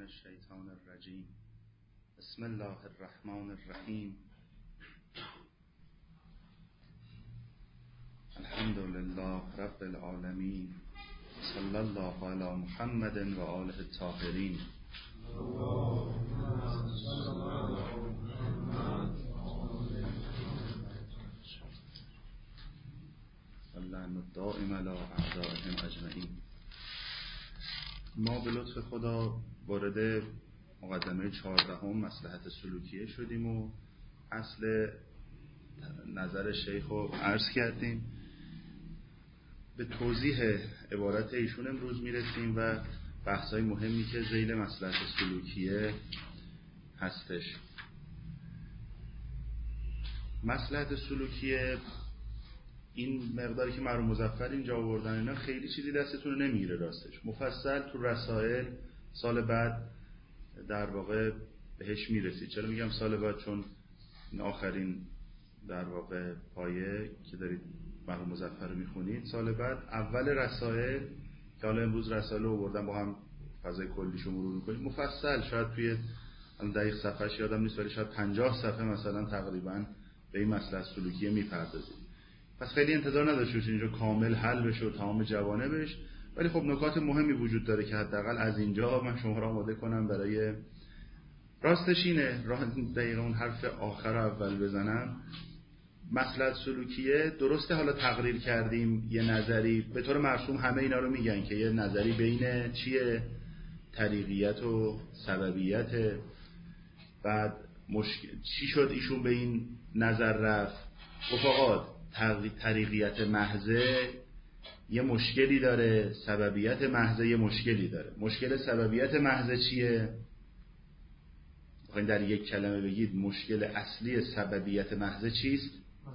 الشیطان الرجیم. بسم الله الرحمن الرحیم. الحمد لله رب العالمین. صلی الله علی محمد و آله الطاهرین. اللهم الدائم علی اعدائهم اجمعین. ما به لطف خدا وارد مقدمه 14 مصلحت سلوکیه شدیم و اصل نظر شیخ رو عرض کردیم. به توضیح عبارت ایشون امروز میرسیم و بحث‌های مهمی که ذیل مصلحت سلوکیه هستش. مصلحت سلوکیه این مقداری که مرحوم مظفر اینجا آوردن اینا خیلی چیزی دستتون رو نمیگیره راستش. مفصل تو رسائل سال بعد در واقع بهش میرسید. چرا میگم سال بعد؟ چون این آخرین در واقع پایه که دارید مرحوم مظفر رو میخونید سال بعد اول رسائل که حالا امروز رسائل رو آوردن با هم فضای کلیشو مرور میکنید مفصل، شاید توی دقیق صفحه‌اش یادم نیست ولی شاید 50 صفحه مثلا تقریبا به این مصلحت سلوکیه میپردازید. پس خیلی انتظار نداشته اینجا کامل حل بشه و تمام جوانبش، ولی خب نکات مهمی وجود داره که حداقل از اینجا من شما را آماده کنم برای راستش اینه. دقیقا اون حرف آخر رو اول بزنم. مصلحت سلوکیه درسته حالا تقریر کردیم یه نظری به طور مرسوم همه اینا رو میگن که یه نظری بین چیه؟ طریقیت و سببیت. بعد چی شد ایشون به این نظر رفت؟ گفت آقا طریقیت محضه یه مشکلی داره، سببیت محضه یه مشکلی داره. مشکل سببیت محضه چیه؟ بخواین در یک کلمه بگید مشکل اصلی سببیت محضه چیست؟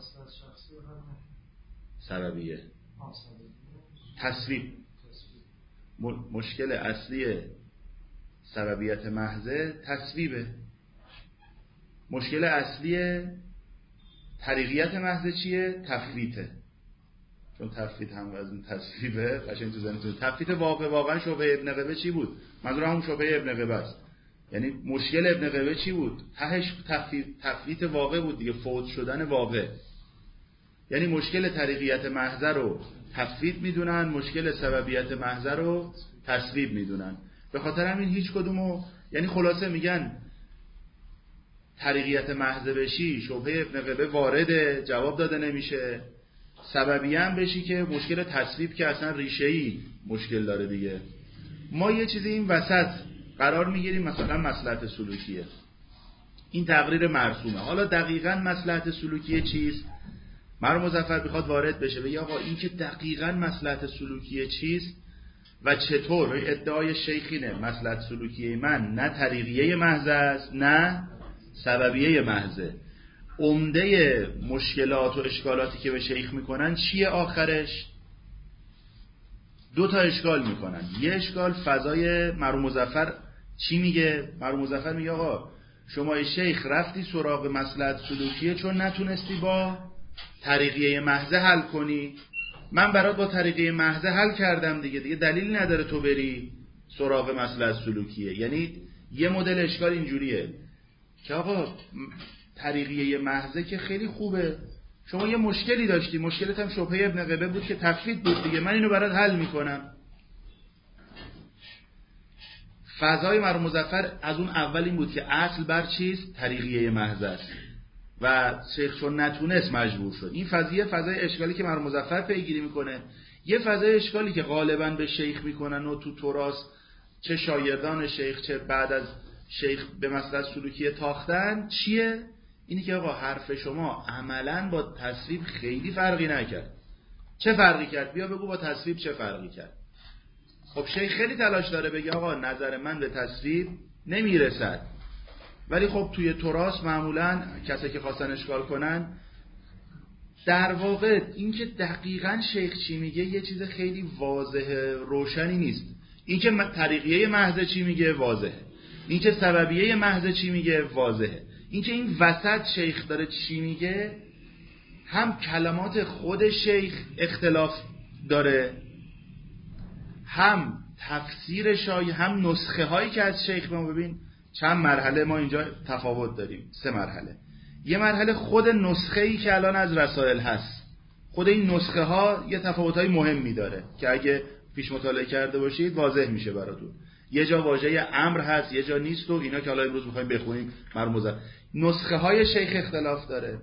سببیه. تصویب. مشکل اصلی سببیت محضه تصویبه. مشکل اصلی طریقیت محضه چیه؟ تفویته. چون تفویت هم از این تصویبه قشنگ تو ذهنتون. تفویت واقعا شبهه ابن قبه چی بود؟ منظور همون شبهه ابن قبه است. یعنی مشکل ابن قبه چی بود؟ تهش تفویت واقع بود دیگه، فوت شدن واقع. یعنی مشکل طریقیت محضه رو تفویت میدونن، مشکل سببیت محضه رو تصویب میدونن. به خاطر همین هیچ کدومو، یعنی خلاصه میگن طریقیت محضه بشی شبهه ابن قبه وارده، جواب داده نمیشه. سببیه هم بشی که مشکل تصویب که اصلا ریشه‌ای مشکل داره دیگه. ما یه چیزی این وسط قرار میگیریم، مثلا مصلحت سلوکیه. این تقریر مرسومه. حالا دقیقاً مصلحت سلوکیه چیست؟ مرحوم مظفر بخواد وارد بشه بگه آقا این که دقیقاً مصلحت سلوکیه چیست و چطور. ادعای شیخینه مصلحت سلوکیه من نه طریقیه محض است نه سببیه محضه. عمده مشکلات و اشکالاتی که به شیخ میکنن چیه آخرش؟ دو تا اشکال میکنن. یه اشکال فضای مرحوم مظفر چی میگه؟ مرحوم مظفر میگه آقا شما شیخ رفتی سراغ مصلحت سلوکیه چون نتونستی با طریقیه محضه حل کنی. من برات با طریقیه محضه حل کردم دیگه دلیلی نداره تو بری سراغ مصلحت سلوکیه. یعنی یه مدل اشکال اینجوریه که آقا طریقیه محضه که خیلی خوبه، شما یه مشکلی داشتی، مشکلت هم شبهه ابن قبه بود که تفویت بود دیگه، من اینو برات حل میکنم. فضای مرحوم مظفر از اون اول این بود که اصل بر چیست؟ طریقیه محضه است و شیخ چون نتونست مجبور شد. این فضای اشکالی که مرحوم مظفر پیگیری میکنه. یه فضای اشکالی که غالبا به شیخ میکنن و تو تراث چه شاگردان شیخ چه بعد از شیخ به مصلحت سلوکیه تاختن چیه؟ اینی که آقا حرف شما عملاً با تصویب خیلی فرقی نکرد. چه فرقی کرد؟ بیا بگو با تصویب چه فرقی کرد. خب شیخ خیلی تلاش داره بگه آقا نظر من به تصویب نمیرسد، ولی خب توی تراث معمولاً کسی که خواستن اشکال کنن در واقع این که دقیقاً شیخ چی میگه یه چیز خیلی واضحه روشنی نیست. این که طریقیه محض چی میگه واضحه، این که سببیه محض چی میگه واضحه. این که این وسط شیخ داره چی میگه هم کلمات خود شیخ اختلاف داره، هم تفسیر هم نسخه هایی که از شیخ ما ببین چند مرحله ما اینجا تفاوت داریم، 3 مرحله. یه مرحله خود نسخه ای که الان از رسائل هست، خود این نسخه ها یه تفاوت های مهمی داره که اگه پیش مطالعه کرده باشید واضح میشه براتون. یه جا واژه امر هست، یه جا نیست و اینا که حالا امروز میخوایم بخونیم مرموزه. نسخه های شیخ اختلاف داره.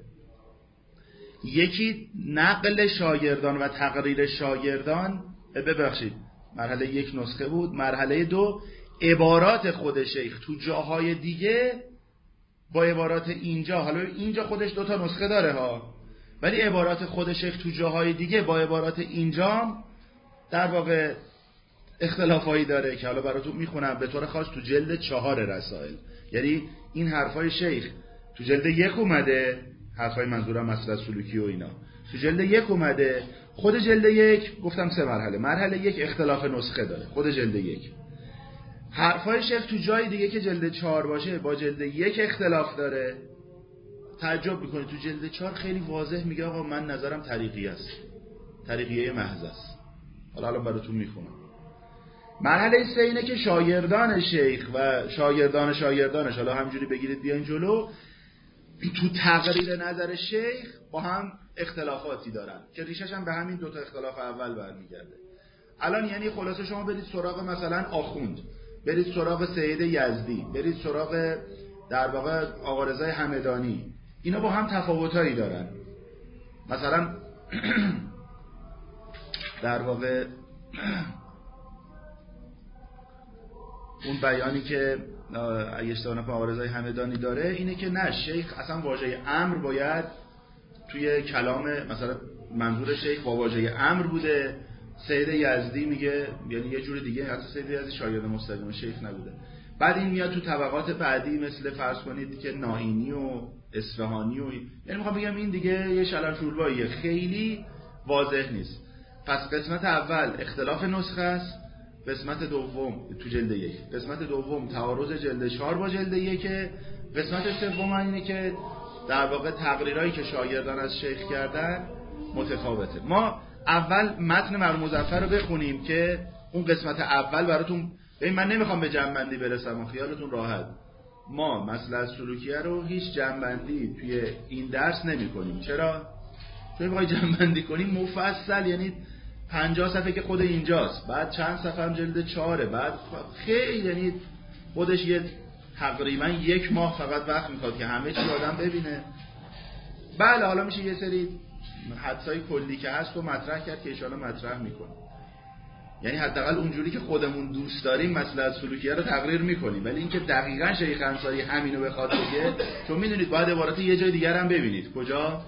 یکی نقل شاگردان و تقریر شاگردان، ببخشید مرحله 1 نسخه بود. مرحله 2 عبارات خود شیخ تو جاهای دیگه با عبارات اینجا. حالا اینجا خودش 2 تا نسخه داره ها، ولی عبارات خود شیخ تو جاهای دیگه با عبارات اینجا در واقع اختلافایی داره که حالا براتون میخونم. به طور خاص تو جلد 4 رسائل، یعنی این حرفای شیخ تو جلد 1 اومده، حرفای منظورم مسئله سلوکی و اینا تو جلد 1 اومده. خود جلد 1 گفتم 3 مرحله. مرحله 1 اختلاف نسخه داره خود جلد 1. حرفای شیخ تو جای دیگه که جلد 4 باشه با جلد 1 اختلاف داره. تعجب میکنید تو جلد 4 خیلی واضح میگه آقا من نظرم طریقیه است، طریقیه محض است. حالا براتون میخونم. مرحله 3 اینه که شاگردان شیخ و شاگردانش حالا همجوری بگیرید بیاین جلو، تو تقریر نظر شیخ با هم اختلافاتی دارن که ریشش هم به همین 2 تا اختلاف اول برمیگرده. الان یعنی خلاصه شما برید سراغ مثلا آخوند، برید سراغ سید یزدی، برید سراغ در واقع آقا رضای همدانی، اینا با هم تفاوتایی دارن. مثلا در واقع اون بیانی که اگه اشتباه نکنم آقا رضای همدانی داره اینه که نه، شیخ اصلا واژه امر باید توی کلام مثلا منظور شیخ با واژه امر بوده. سید یزدی میگه یعنی یه جور دیگه، حتی سید یزدی شاگرد مستقیم شیخ نبوده. بعد این میاد تو طبقات بعدی مثل فرض کنید که نائینی و اصفهانی و یعنی میخوام بگم این دیگه یه شلل شورباییه، خیلی واضح نیست. پس قسمت اول اختلاف نسخه است، قسمت دوم تو جلد 1، قسمت دوم تعارض جلد 4 با جلد 1، قسمت سوم اینه که در واقع تقریرایی که شاگردان از شیخ کردن متفاوته. ما اول متن مرحوم مظفر رو بخونیم که اون قسمت اول براتون. من نمیخوام به جمع‌بندی برسم و خیالتون راحت، ما مسئله سلوکیه رو هیچ جمع‌بندی توی این درس نمی‌کنیم. چرا؟ چون بخوای جمع‌بندی کنیم مفصل، یعنی 50 صفحه که خود اینجاست، بعد چند صفحه هم جلد 4، بعد خیلی یعنی خودش یه تقریبا 1 ماه فقط وقت میخواد که همه چی آدم ببینه. بله حالا میشه یه سری حدسای کلی که هست رو مطرح کرد که ان شاءالله مطرح میکنه، یعنی حداقل اونجوری که خودمون دوست داریم مسئله سلوکیه رو تقریر میکنیم. ولی اینکه دقیقاً شیخ انصاری همینو بخواد بگه، چون میدونید باید عبارات یه جای دیگر هم ببینید. کجا؟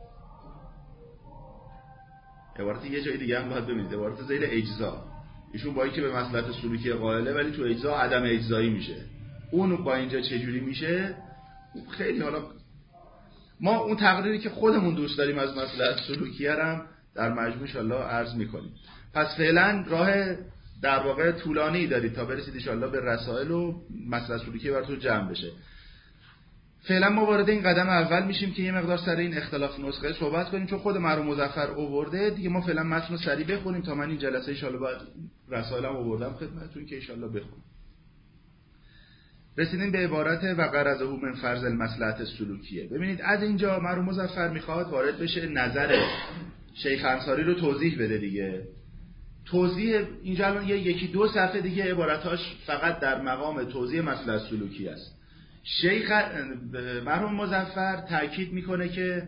عبارت یه جای دیگه هم باید ببینید، عبارت ذیل اجزا. ایشون با اینکه به مسئله سلوکی قائله ولی تو اجزا عدم اجزایی میشه. اون با اینجا چجوری میشه؟ خیلی حالا ما اون تقریری که خودمون دوست داریم از مسئله سلوکیه هم در مجموع ان شاءالله عرض میکنیم. پس فعلا راه در واقع طولانی دارید تا برسید ان شاءالله به رسائل و مسئله سلوکیه براتون جمع بشه. فعلا ما وارد این قدم اول میشیم که یه مقدار سر این اختلاف نسخه صحبت کنیم، چون خود مرحوم مظفر آورده دیگه. ما فعلا متن رو سریع بخونیم تا من این جلسه ان شاءالله بعد رسائلم آوردم خدمتتون که ان شاءالله بخونیم. رسیدیم به عبارت و غرضه من فرض المصلحت السلوکیه. ببینید از اینجا مرحوم مظفر میخواد وارد بشه، نظر شیخ انصاری رو توضیح بده دیگه. توضیح اینجا الان یکی دو صفحه دیگه عبارتاش فقط در مقام توضیح مسئله سلوکی است. شیخ مرحوم مظفر تاکید میکنه که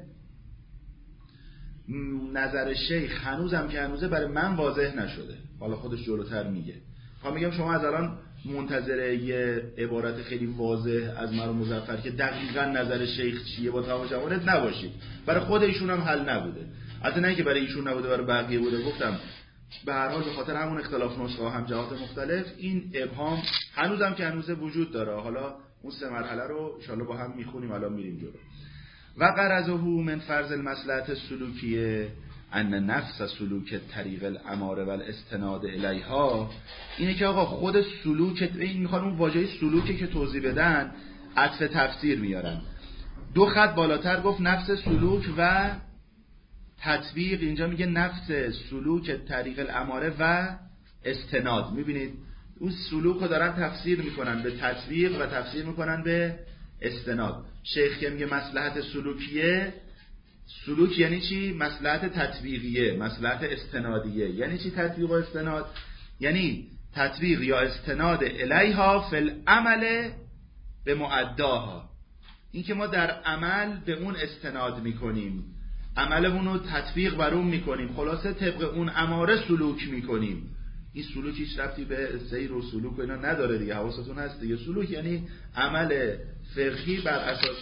نظر شیخ هنوزم که هنوزه برای من واضح نشده. حالا خودش جلوتر میگه. میگم شما از الان منتظر یه عبارت خیلی واضح از مرحوم مظفر که دقیقاً نظر شیخ چیه با تمام شواهد نباشید. برای خود ایشون هم حل نبوده. البته نه اینکه برای ایشون نبوده، برای بقیه بوده. گفتم به هر حال به خاطر همون اختلاف نسخه هم جهات مختلف این ابهام هنوزم که هنوزه وجود داره. حالا اون 3 مرحله رو ان شاءالله با هم میخونیم، الان میریم جلو. و غرضه من فرض المصلحت السلوکیه ان نفس سلوک طریق الاماره و الاستناد الیها، اینه که آقا خود سلوک، این میخوان اون واژه سلوکی که توضیح بدن عطف تفسیر میارن. 2 خط بالاتر گفت نفس سلوک و تطبیق، اینجا میگه نفس سلوک طریق الاماره و استناد. میبینید اون سلوک رو دارن تفسیر میکنن به تطبیق و تفسیر میکنن به استناد. شیخ که میگه مصلحت سلوکیه، سلوک یعنی چی؟ مصلحت تطبیقیه، مصلحت استنادیه. یعنی چی تطبیق و استناد؟ یعنی تطبیق یا استناد الیها فی العمل به معداها، این که ما در عمل به اون استناد میکنیم، عملمون رو تطبیق بر اون میکنیم، خلاصه طبق اون اماره سلوک میکنیم. این سلوک هیچ ربطی به سیر و سلوک و اینا نداره دیگه، حواستون هست دیگه. سلوک یعنی عمل فقهی بر اساس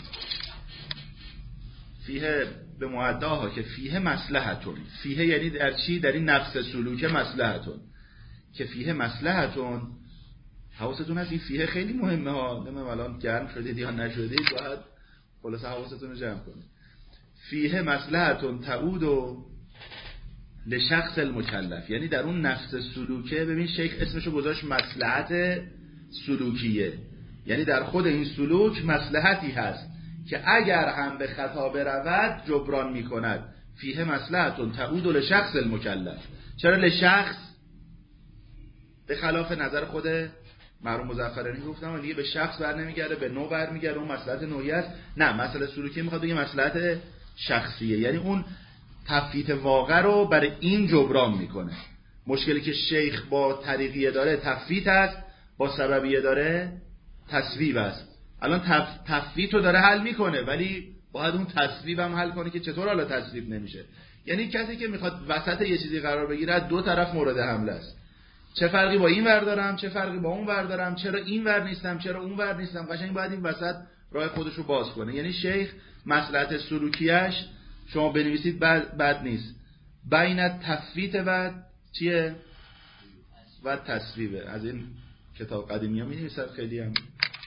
فیه به معداها که فیه مصلحتون. فیه یعنی در چی؟ در این نفس سلوک مصلحتون، که فیه مصلحتون. حواستون هست این فیه خیلی مهمه ها، نمیدونم الان گرم شدید یا نشدید، باید خلاص حواستون رو جمع کنید. فیه مصلحتون تعود و لشخص المکلف، یعنی در اون نفس سلوکه. ببین شیخ اسمشو گذاشت مصلحت سلوکیه، یعنی در خود این سلوک مصلحتی هست که اگر هم به خطا برود جبران میکند. فیه مصلحتون تعود و لشخص المکلف. چرا لشخص؟ به خلاف نظر خود مرحوم مظفرانی گفتم دیگه به شخص بر نمیگرده، به نوع بر میگرده، اون مصلحت نوعی است. نه، مسئله سلوکی میخواد بگه مصلحت شخصیه، یعنی اون تفویت واقع رو برای این جبران میکنه. مشکلی که شیخ با طریقیه داره تفویت است، با سببیه داره تصویب است. الان تفویت رو داره حل میکنه، ولی باید اون تصویب هم حل کنه که چطور حالا تصویب نمیشه. یعنی کسی که میخواد وسط یه چیزی قرار بگیره دو طرف مورد حمله است. چه فرقی با این ور دارم، چه فرقی با اون ور دارم، چرا این ور نیستم، چرا اون ور نیستم. قشنگ باید این وسط راه خودش رو باز کنه. یعنی شیخ مصلحت سلوکیش شما بنویسید بد نیست، بین تفویت و چیه و تصویبه. از این کتاب قدیمی ها می نویسد خیلی هم.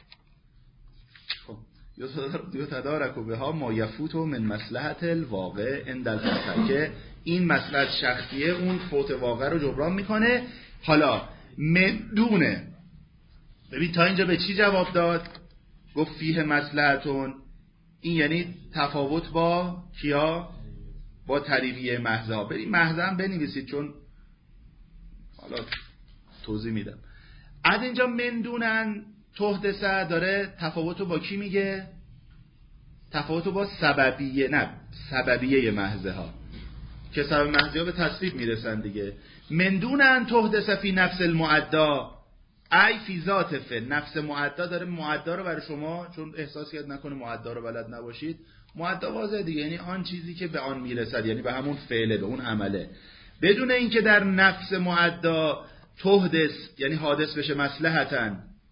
خب یتدارک بها ما یفوت من مصلحت الواقع عند الخطر، که این مصلحت شخصیه اون فوت واقع رو جبران میکنه. حالا مدونه، ببین تا اینجا به چی جواب داد؟ گفت فیه مصلحتون، این یعنی تفاوت با کیا؟ با طریقیه محضه ها. بریم محضه هم بنویسید چون حالا توضیح میدم. از اینجا مندونن تحدثه داره تفاوتو با کی میگه؟ تفاوتو با سببیه، نه سببیه محضه ها، که سبب محضه ها به تصویب میرسن دیگه. مندونن تحدثه فی نفس المعدا ای فی ذات فعل. نفس معدا داره معدا رو برای شما، چون احساس کرد نکنه معدا رو بلد نباشید، معدا واضحه دیگه، یعنی آن چیزی که به آن میرسد، یعنی به همون فعله، به اون عمله، بدون اینکه در نفس معدا تحدث یعنی حادث بشه مصلحتاً.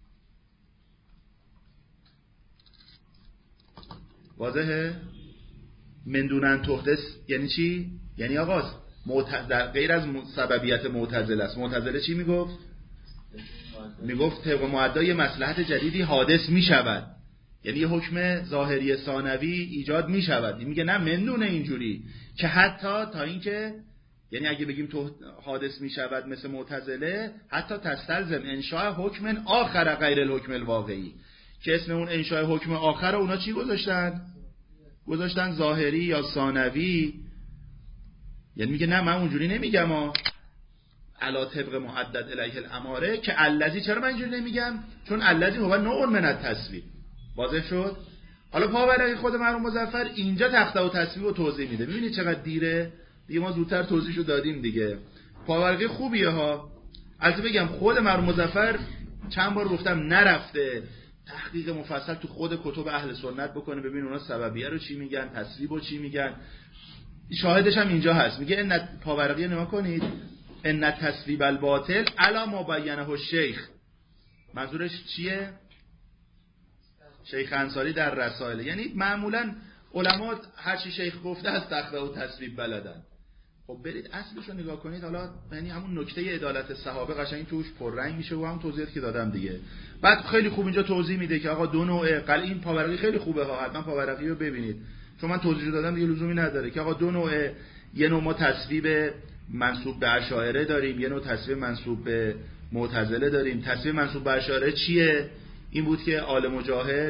واضحه؟ مندونن تحدث یعنی چی؟ یعنی آقا در غیر از سببیت معتزله است. معتزله چی میگفت؟ میگفت طبق معدا یه مصلحت جدیدی حادث میشود، یعنی یه حکم ظاهری ثانوی ایجاد میشود. میگه نه، مندونه اینجوری که حتی تا اینکه، یعنی اگه بگیم تو حادث میشود مثل معتزله، حتی تستلزم انشاء حکم آخر غیر الحکم الواقعی، که اسم اون انشاء حکم آخر رو اونا چی گذاشتن ظاهری یا ثانوی. یعنی میگه نه، من اونجوری نمیگم علا طبق محدد الیه الاماره، که الذی. چرا من اینجوری نمیگم؟ چون الذی هو نوع من التصویب. واضح شد؟ حالا پاورقی خود مرحوم مظفر اینجا تخته و تصویب رو توضیح میده. میبینید چقدر دیره دیگه، ما زودتر توضیحشو دادیم دیگه. پاورقی خوبیه ها. البته بگم خود مرحوم مظفر چند بار گفتم نرفته تحقیق مفصل تو خود کتب اهل سنت بکنه، ببین اونا سببیه رو چی میگن، تصویب رو چی میگن. شاهدش هم اینجا هست، میگه ان پاورقی نما کنید ان تصویب الباطل علی ما بینه الشیخ. منظورش چیه؟ شیخ انصاری در رسائل. یعنی معمولا علما هر چی شیخ گفته از تخته و تصویب بلدن. خب برید اصلش رو نگاه کنید. حالا یعنی همون نکته عدالت صحابه قشنگ توش پررنگ میشه و هم توضیحاتی که دادم دیگه. بعد خیلی خوب اینجا توضیح میده که آقا دو نوع این پاورقی خیلی خوبه ها، حتما پاورقی رو ببینید چون من توضیح دادم دیگه، لزومی نداره که آقا دو نوع، یه نوع ما تصویب منسوب به اشاعره داریم، یه نوع تصویب منسوب به معتزله داریم. تصویب منسوب به اشاعره چیه؟ این بود که عالم و جاهل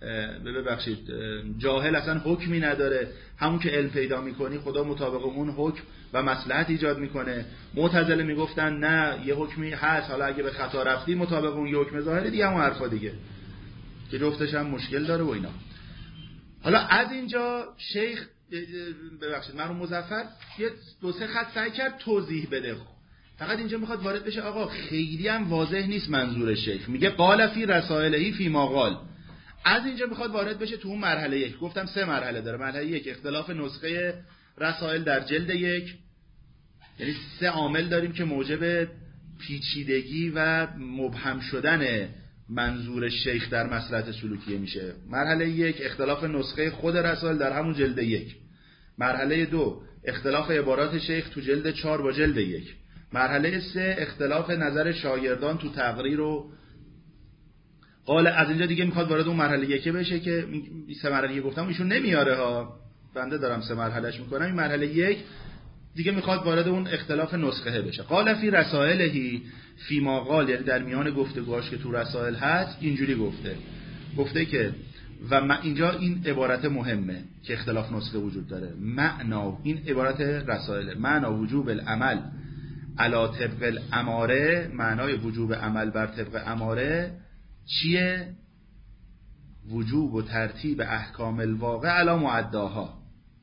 ببخشید جاهل اصلا حکمی نداره، همون که علم پیدا میکنی خدا مطابق اون حکم و مصلحت ایجاد میکنه. معتزله میگفتن نه یه حکمی هست، حالا اگه به خطا رفتی مطابق اون یه حکم ظاهره دیگه، همون حرفا دیگه که جفتش هم مشکل داره و اینا. حالا از اینجا شیخ ببخشید مرحوم مظفر یه دو سه خط سعی کرد توضیح بده، فقط اینجا میخواد وارد بشه آقا خیلی هم واضح نیست منظور شیخ. میگه قال فی رسائلهی فی ما قال، از اینجا میخواد وارد بشه تو اون مرحله یک. گفتم 3 مرحله داره. مرحله یک اختلاف نسخه رسائل در جلد 1، یعنی 3 عامل داریم که موجب پیچیدگی و مبهم شدن منظور شیخ در مصلحت سلوکیه میشه. مرحله 1 اختلاف نسخه خود رسائل در همون جلد 1. مرحله 2 اختلاف عبارات شیخ تو جلد 4 با جلد 1. مرحله 3 اختلاف نظر شاگردان تو تقریر و قال. از اینجا دیگه میخواد وارد اون مرحله 1 بشه که 3 مرحله گفتم ایشون نمیاره ها، بنده دارم 3 مرحلهش میکنم. این مرحله 1 دیگه میخواد وارد اون اختلاف نسخه بشه. قال فی رسائلهی فی ما قال، یعنی در میان گفتگوهاش که تو رسائل هست اینجوری گفته که و اینجا این عبارت مهمه که اختلاف نسخه وجود داره. معنا، این عبارت رسائل، معنا وجوب العمل علی طبق الاماره، معنای وجوب عمل بر طبق اماره چیه؟ وجوب و ترتیب احکام الواقع علی معداها.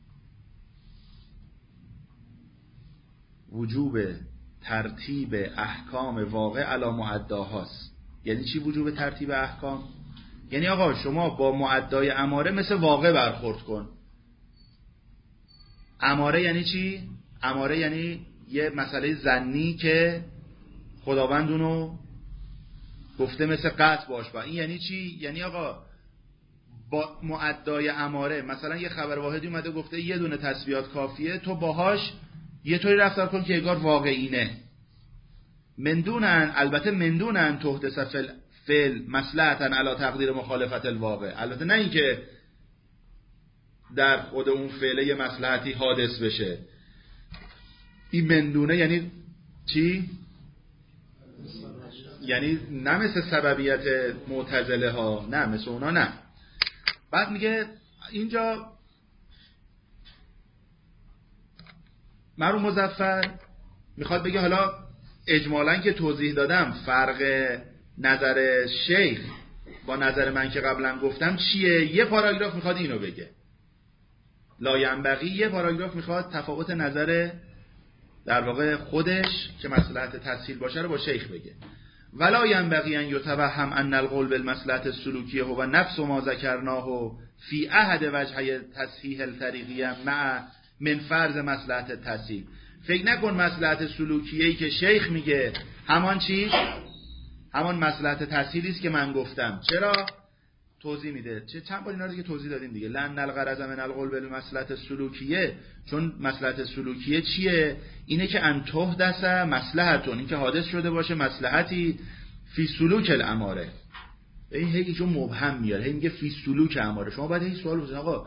وجوب ترتیب احکام واقع علی معداهاست. یعنی چی وجوب ترتیب احکام؟ یعنی آقا شما با معدای اماره مثل واقع برخورد کن. اماره یعنی چی؟ اماره یعنی یه مسئله ظنی که خداوند اونو گفته مثل قطع باش با. این یعنی چی؟ یعنی آقا با معدای اماره مثلا یه خبر واحدی اومده گفته یه دونه تسبیحات کافیه، تو باهاش یه طوری رفتار کن که انگار واقعینه. البته مندونن تحدث فعل مصلحتاً علی تقدیر مخالفت الواقع. البته نه اینکه در خود اون فعله یه مصلحتی حادث بشه. این مندونه یعنی چی؟ یعنی نه مثل سببیت معتزله ها، نه مثل اونا، نه. بعد میگه اینجا مرحوم مظفر میخواد بگه حالا اجمالاً که توضیح دادم فرق نظر شیخ با نظر من که قبلا گفتم چیه، یه پاراگراف میخواد اینو بگه. لا ینبغی یه پاراگراف میخواد تفاوت نظر در واقع خودش که مصلحت تسهیل باشه رو با شیخ بگه. ولا ینبغی ان یتوهم ان القول بالمصلحت السلوکیه هو نفس ما ذکرناه فی احد وجهی تصحیح الطریقیه مع من فرض مصلحت تسهیل. فکر نکن مصلحت سلوکیه‌ای که شیخ میگه همان چیز، همان مصلحت تسهیلی است که من گفتم. چرا؟ توضیح میده. چند بار اینا رو که توضیح دادیم دیگه. لأن الغرض من القول بالمصلحت السلوکیه، چون مصلحت سلوکیه چیه؟ اینه که ان تحدث مصلحتون، این که حادث شده باشه مصلحتی فی سلوک الاماره. این هی چون مبهم میاره، هی میگه فی سلوک اماره. شما باید هی سوال بزنید آقا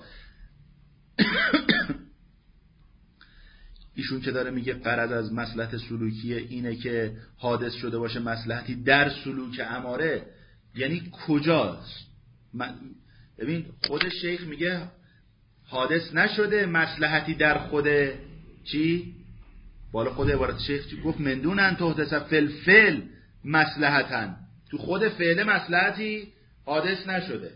ایشون که داره میگه غرض از مصلحت سلوکیه اینه که حادث شده باشه مصلحتی در سلوک اماره، یعنی کجاست؟ ببین خود شیخ میگه حادث نشده مصلحتی در خود چی؟ بالا خود عبارت شیخ چی گفت؟ مندونن تحدث فل مصلحتن، تو خود فعل مصلحتی حادث نشده.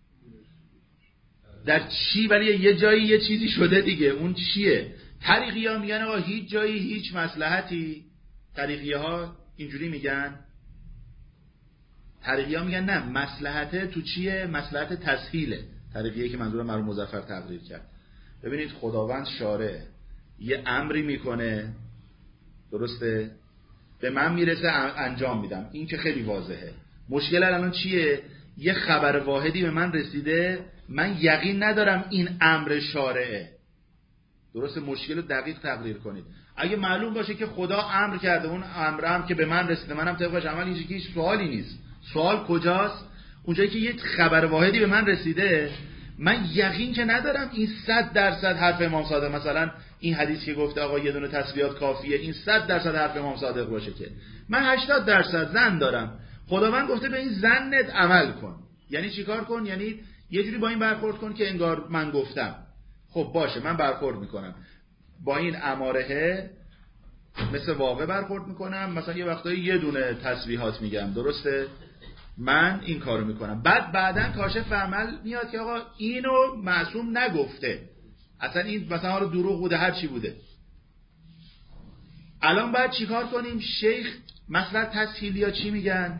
در چی؟ ولی یه جایی یه چیزی شده دیگه. اون چیه؟ طریقی ها میگن آقا هیچ جایی هیچ مصلحتی. طریقی ها اینجوری میگن. طریقی ها میگن نه مصلحته تو چیه؟ مصلحت تسهیله. طریقیه که منظور مرحوم مظفر تقریر کرد. ببینید خداوند شارع یه امری میکنه، درسته؟ به من میرسه انجام میدم، این که خیلی واضحه. مشکل الان چیه؟ یه خبر واحدی به من رسیده، من یقین ندارم این امر شارعه. درسته؟ مشکل رو دقیق تقریر کنید. اگه معلوم باشه که خدا امر کرده، اون امر هم که به من رسیده منم طبقش عمل، اینجا که هیچ سوالی نیست. سوال کجاست؟ اونجایی که یه خبر واحدی به من رسیده، من یقین که ندارم این 100% حرف امام صادق، مثلا این حدیث که گفته آقا یه دونه تسبیحات کافیه، این 100% حرف امام صادق باشه، که من 80% ظن دارم. خداوند گفته به این ظنت عمل کن. یعنی چیکار کن؟ یعنی یه جوری با این برخورد کن که انگار من گفتم. خب باشه، من برخورد میکنم با این اماره مثل واقع برخورد میکنم، مثلا یه وقتایی یه دونه تسبیحات میگم، درسته؟ من این کارو میکنم. بعدن کاشف عمل میاد که آقا اینو معصوم نگفته، اصلا این مثلا حالا دروغ بوده، هر چی بوده. الان باید چیکار کنیم؟ شیخ مثلا تسهیلی ها چی میگن؟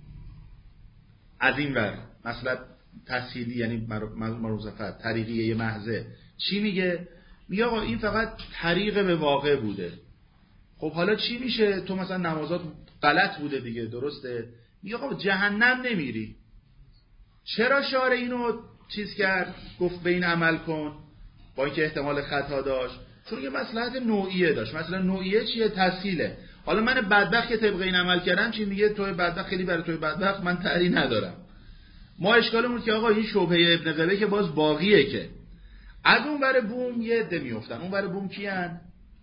از این ور مثلا تسهیلی یعنی مروزفت طریقیه محضه چی میگه؟ میگه آقا این فقط طریق به واقع بوده. خب حالا چی میشه؟ تو مثلا نمازات غلط بوده دیگه، درسته؟ میگه آقا جهنم نمیری. چرا شارع اینو چیز کرد؟ گفت به این عمل کن با اینکه احتمال خطا داشت، چون یه مصلحت نوعیه داشت. مثلا نوعیه چیه؟ تسهیله. حالا من بدبخت که طبق این عمل کردم چی میگه؟ توی بدبخت، خیلی برای توی بدبخت من تعریف ندارم. ما اشکالمون که آقا این شبهه ابن قبه که باز باقیه، که از اون ور بوم یه عده میافتن. اون ور بوم کیان؟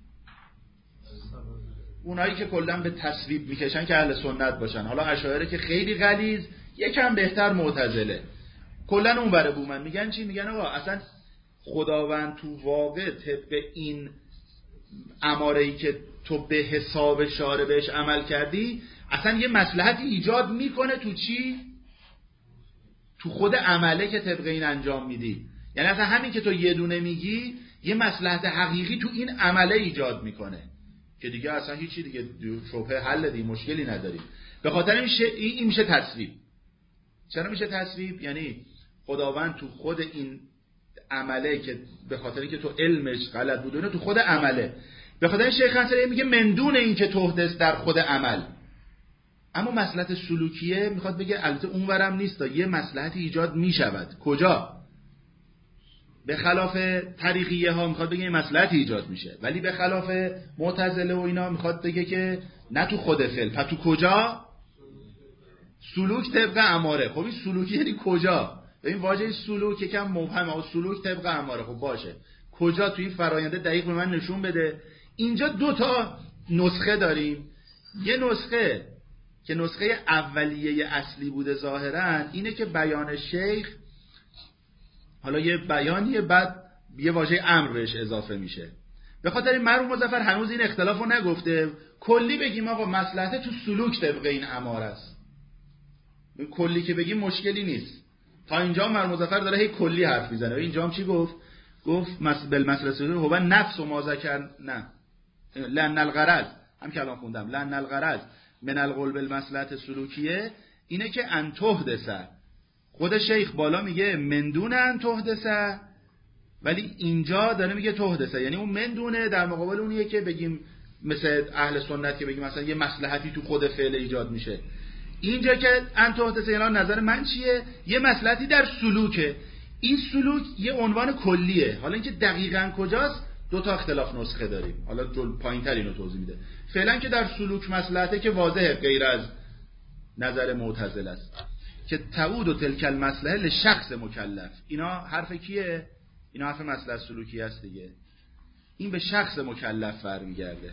اونایی که کلا به تصویب میکشن که اهل سنت باشن. حالا اشاعره که خیلی غلیظ، یکم بهتر معتزله. کلا اون ور بومن. میگن چی؟ میگن آقا اصلا خداوند تو واقع طبق این اماره‌ای که تو به حساب شارع بهش عمل کردی اصلا یه مصلحتی ایجاد میکنه تو چی؟ تو خود عمله که طبق این انجام میدی. یعنی اصلا همین که تو یه دونه میگی یه مصلحت حقیقی تو این عمله ایجاد میکنه که دیگه اصلا هیچی دیگه شبهه حل دیگه، مشکلی نداریم. به خاطر این میشه تصویب. چرا میشه تصویب؟ یعنی خداوند تو خود این عمله که به خاطری که تو علمش غلط بوده تو خود عمله. به خاطر شیخ انصاری میگه من دون این که تحدث در خود عمل. اما مصلحت سلوکیه میخواد بگه البته اونورم نیست، یه مصلحتی ایجاد میشود. کجا؟ به خلاف طریقیه ها میخواد بگه این مصلحتی ایجاد میشه، ولی به خلاف معتزله و اینا میخواد بگه که نه تو خود فعل. پس تو کجا؟ سلوک طبق اماره. خب این سلوکی یعنی کجا؟ این واژه سلوک یکم مبهمه. او سلوک طبق اماره، خب باشه کجا؟ تو این فراینده دقیق به من نشون بده. اینجا دو تا نسخه داریم. یه نسخه که نسخه اولیه اصلی بوده ظاهرا اینه که بیان شیخ حالا یه بیانیه، بعد یه واژه امر بهش اضافه میشه. به خاطر این مرحوم مظفر هنوز این اختلافو نگفته. کلی بگیم آقا مصلحت تو سلوک طبق این امر است. کلی که بگیم مشکلی نیست. تا اینجا مرحوم مظفر داره هی کلی حرف میزنه. اینجا هم چی گفت؟ گفت بالمسلسل هو نفس و ما ذکر نه لن الغرض، هم کلام خوندم، لن الغرض من القول بالمصلحت سلوکیه اینه که ان تحدث. خود شیخ بالا میگه من دون ان تحدث، ولی اینجا داره میگه تحدث. یعنی اون من دونه در مقابل اونیه که بگیم مثل اهل سنت که بگیم مثلا یه مصلحتی تو خود فعل ایجاد میشه. اینجا که ان تحدث یعنی نظر من چیه؟ یه مصلحتی در سلوکه. این سلوک یه عنوان کلیه. حالا اینکه دقیقاً کجاست دو تا اختلاف نسخه داریم. حالا پایین‌تر اینو توضیح میده. فعلا که در سلوک مصلحته که واضحه غیر از نظر معتزله است که تعود و تلک المصلحه لشخص مکلف. اینا حرف کیه؟ اینا حرف مصلحت سلوکی است دیگه. این به شخص مکلف برمیگرده.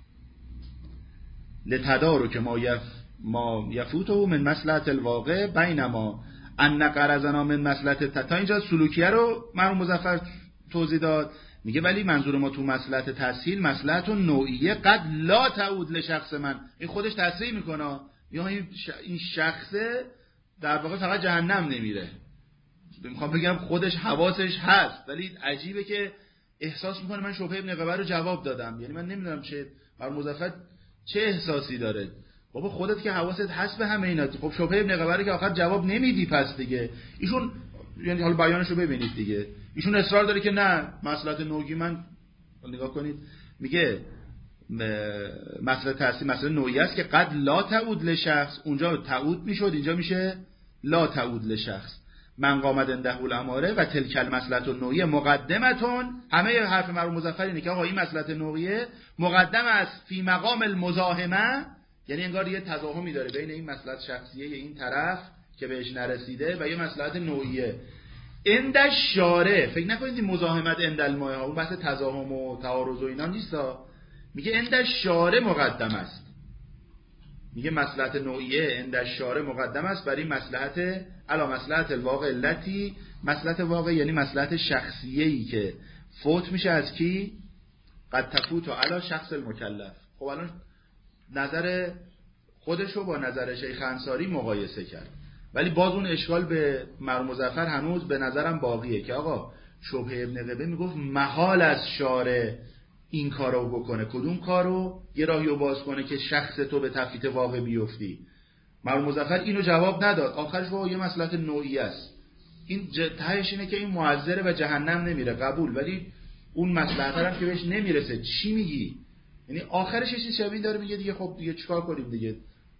لتدارک ما یفوته من مصلحت الواقع بینما ان غرضنا من مصلحت تا اینجا سلوکیه رو مرحوم مظفر توضیح داد. میگه ولی منظور ما تو مصلحت تسهیل مصلحت نوعیه قد لا تعود لشخص من. این خودش تصریح میکنه یا این شخصه در واقع فقط جهنم نمیره. میخوام بگم خودش حواسش هست، ولی عجیبه که احساس میکنه من شبهه ابن قبه رو جواب دادم. یعنی من نمیدونم چه مرحوم مظفر چه احساسی داره. بابا خودت که حواست هست به همه اینا. خب شبهه ابن قبه رو که آخر جواب نمیدی پس دیگه. ایشون یعنی حالا بیانشو ببینید دیگه. ایشون اصرار داره که نه مصلحت نوعی. من نگاه کنید میگه مسئله تحصیل مسئله نوعی است که قد لا تعود لشخص. اونجا تعود میشد، اینجا میشه لا تعود لشخص. من قامت انده الاماره و تلک المصلحت النوعیه مقدمتون. همه حرف مرحوم مظفر اینه که آقا این مصلحت نوعیه مقدم است فی مقام المزاحمه. یعنی انگار یه تضاهمی داره بین این مصلحت شخصیه این طرف که بهش نرسیده و یه مصلحت نوعیه. عند الشارع. فکر نکنید این مزاحمت عند المایه ها اون بحث تضاهم و تعارض و اینا نیستا. میگه عند الشارع مقدم است. میگه مصلحت نوعیه عند الشارع مقدم است برای مصلحت علی مصلحت الواقع التی مصلحت واقع یعنی مصلحت شخصیه‌ای که فوت میشه از کی؟ قد تفوت علی شخص المکلف. خب الان نظر خودشو با نظر شیخ انصاری مقایسه کرد، ولی باز اون اشکال به مرحوم مظفر هنوز به نظرم باقیه که آقا شبهه ابن قبه میگفت محال از شارع این کارو بکنه. کدوم کارو؟ یه راهیو باز کنه که شخص تو به تفویت واقع بیفتی. مرحوم مظفر اینو جواب نداد. آخرش با یه مصلحت نوعی است. این تهش اینه که این معذره و جهنم نمیره، قبول، ولی اون مصلحت هم که بهش نمیرسه. چی میگی؟ یعنی آخرش یه چیز شبیه داره میگه دیگه خب دیگه چیکار کنیم دیگه،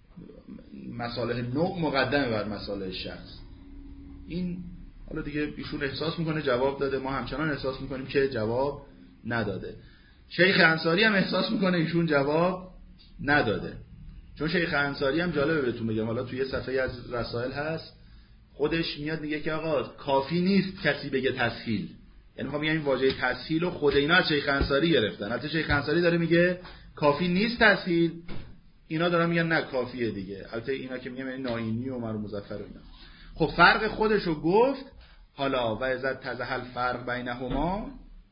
مصالح نوع مقدمه بر مصالح شخص. این حالا دیگه ایشون احساس میکنه جواب داده، ما همچنان احساس میکنیم که جواب نداده. شیخ انصاری هم احساس میکنه ایشون جواب نداده. چون شیخ انصاری هم جالبه بهتون بگم، حالا توی صفحه از رسائل هست، خودش میاد میگه که آقا کافی نیست کسی بگه تسهیل. یعنی میخوام بگم این واژه تسهیل رو خود اینا از شیخ انصاری گرفتن. البته شیخ انصاری داره میگه کافی نیست تسهیل، اینا دارن میگن نه کافیه دیگه. البته اینا که میگن یعنی ناینی و مرحوم مظفر و اینا. خب فرق خودش رو گفت. حالا و اذا تزحل فرق بینهما،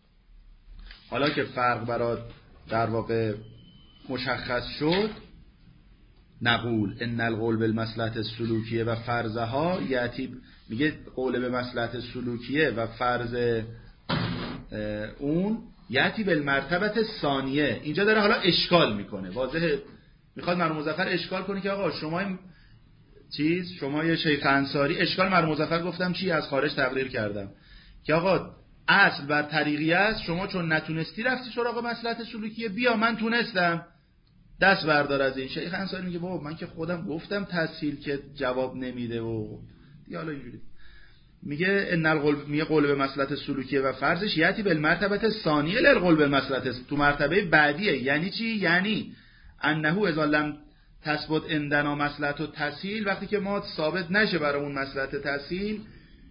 حالا که فرق برات در واقع مشخص شد، نقول ان القول بالمصلحه السلوکیه و فرضها یاتی، میگه قول به مصلحت سلوکیه و فرض اون یاتی بالمرتبه ثانیه. اینجا داره حالا اشکال میکنه، واضحه میخواد مرحوم مظفر اشکال کنه که آقا شما یه شیخ انصاری اشکال مرحوم مظفر گفتم چی از خارج تقریر کردم که آقا اصل بر طریقی است، شما چون نتونستی رفتی سراغ مصلحت سلوکیه، بیا من تونستم دست بردار از این. شیخ انصاری میگه بابا من که خودم گفتم تسهیل که جواب نمیده و حالا اینجوری میگه ان القول، میگه قول به مصلحت سلوکیه و فرضش یاتی بالمرتبه ثانیه للقول بالمصلحت، تو مرتبه بعدیه. یعنی چی؟ یعنی انه اذا لم تثبت عندنا مصلحت التسهیل، وقتی که ما ثابت نشه برامون مصلحت تسهیل،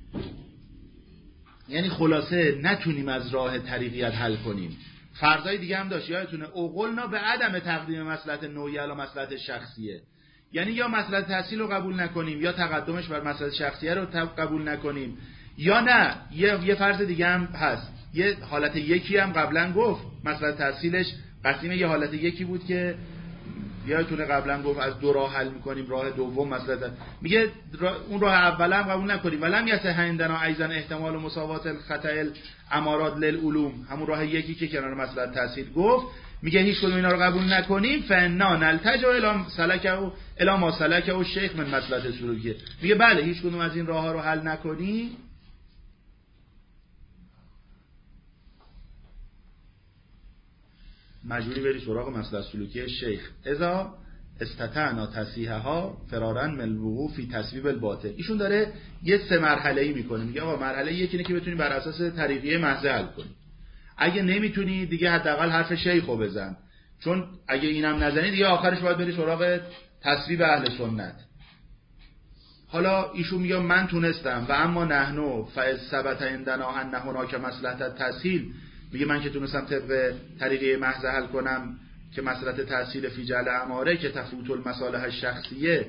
یعنی خلاصه نتونیم از راه طریقیت حل کنیم. فرضای دیگه هم داشت یادتونه، اوقلنا به عدم تقدیم مصلحت نوعی علی مصلحت شخصیه، یعنی یا مصلحت تحصیل رو قبول نکنیم یا تقدمش بر مصلحت شخصیه رو قبول نکنیم، یا نه یه فرض دیگه هم هست، یه حالت یکی هم قبلا گفت مصلحت تحصیلش قسیم یه حالت یکی بود که یادتونه قبلا گفت از دو راه حل میکنیم، راه دوم مصلحت، میگه اون راه اول هم قبول نکنیم، ولم یصح عندنا ایضا احتمال مساوات الخطأ الامارات للعلوم، همون راه یکی که کنار مصلحت تحصیل گفت، میگه هیچ کدوم اینا رو قبول نکنیم، فنا نلتجا الی ما سلکه و شیخ من مصلحت سلوکیه. میگه بله هیچ کدوم از این راه ها رو حل نکنیم، مجبوری بری سراغ مصلحت سلوکیه شیخ اذا استطعنا تصحیحها فرارا من الوقوع فی تصویب الباطل. ایشون داره یه 3 مرحله‌ای میکنه، میگه آقا مرحله یکی اینه که بتونی بر اساس طریقیه محض حل کنی، اگه نمیتونی دیگه حداقل حرف شیخو بزن، چون اگه اینم نزنی دیگه آخرش باید بری سراغ تصویب اهل سنت. حالا ایشون میگه من تونستم و اما نحنو فاذ ثبت عندنا ان هناک مصلحت تسهیل، میگه من که تونستم طبق طریقه محض حل کنم که مصلحت تسهیل فی جعل اماره که تفوت المصالح الشخصیه،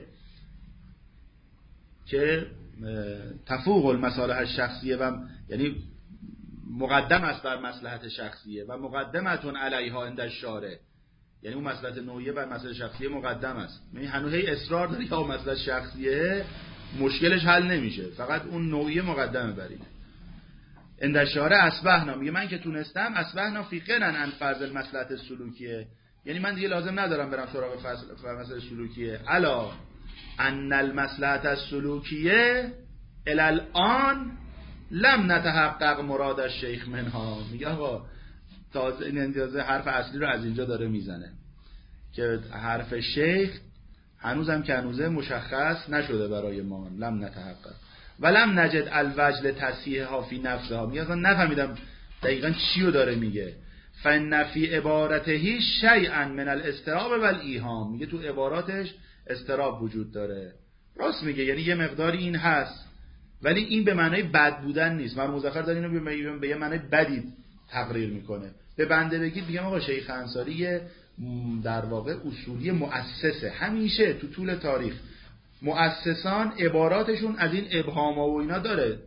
که تفوق المصالح الشخصیه و یعنی مقدم است بر مصلحت شخصیه و مقدمتون علیها عند الشارع، یعنی اون مصلحت نوعیه بر مصلحت شخصیه مقدم است. یعنی هنوز هی اصرار داره یا مصلحت شخصیه مشکلش حل نمیشه، فقط اون نوعیه مقدمه بر اینه. عند الشارع اصبحنا، میگه من که تونستم اصبحنا فی غنى عن فرض المصلحت السلوکیه، یعنی من دیگه لازم ندارم برم سراغ مصلحت سلوکیه. الا ان المصلحت السلوکیه الی الان لم نتحقق مراد الشیخ منها. میگه آقا تازه این اندازه حرف اصلی رو از اینجا داره میزنه که حرف شیخ هنوزم که هنوزه مشخص نشده برای ما، لم نتحقق ولم نجد الوجه تصحیحها فی نفسها. میگه اصلا نفهمیدم دقیقاً چی رو داره میگه. فن فی عبارته شیئا من الاضطراب والایهام، میگه تو عباراتش اضطراب وجود داره. راست میگه، یعنی یه مقداری این هست، ولی این به معنای بد بودن نیست. مرحوم مظفر داره اینو به یه معنای بدی تقریر میکنه. به بنده بگید میگم آقا شیخ انصاری در واقع اصولی مؤسسه، همیشه تو طول تاریخ مؤسسان عباراتشون از این ابهاما و اینا داره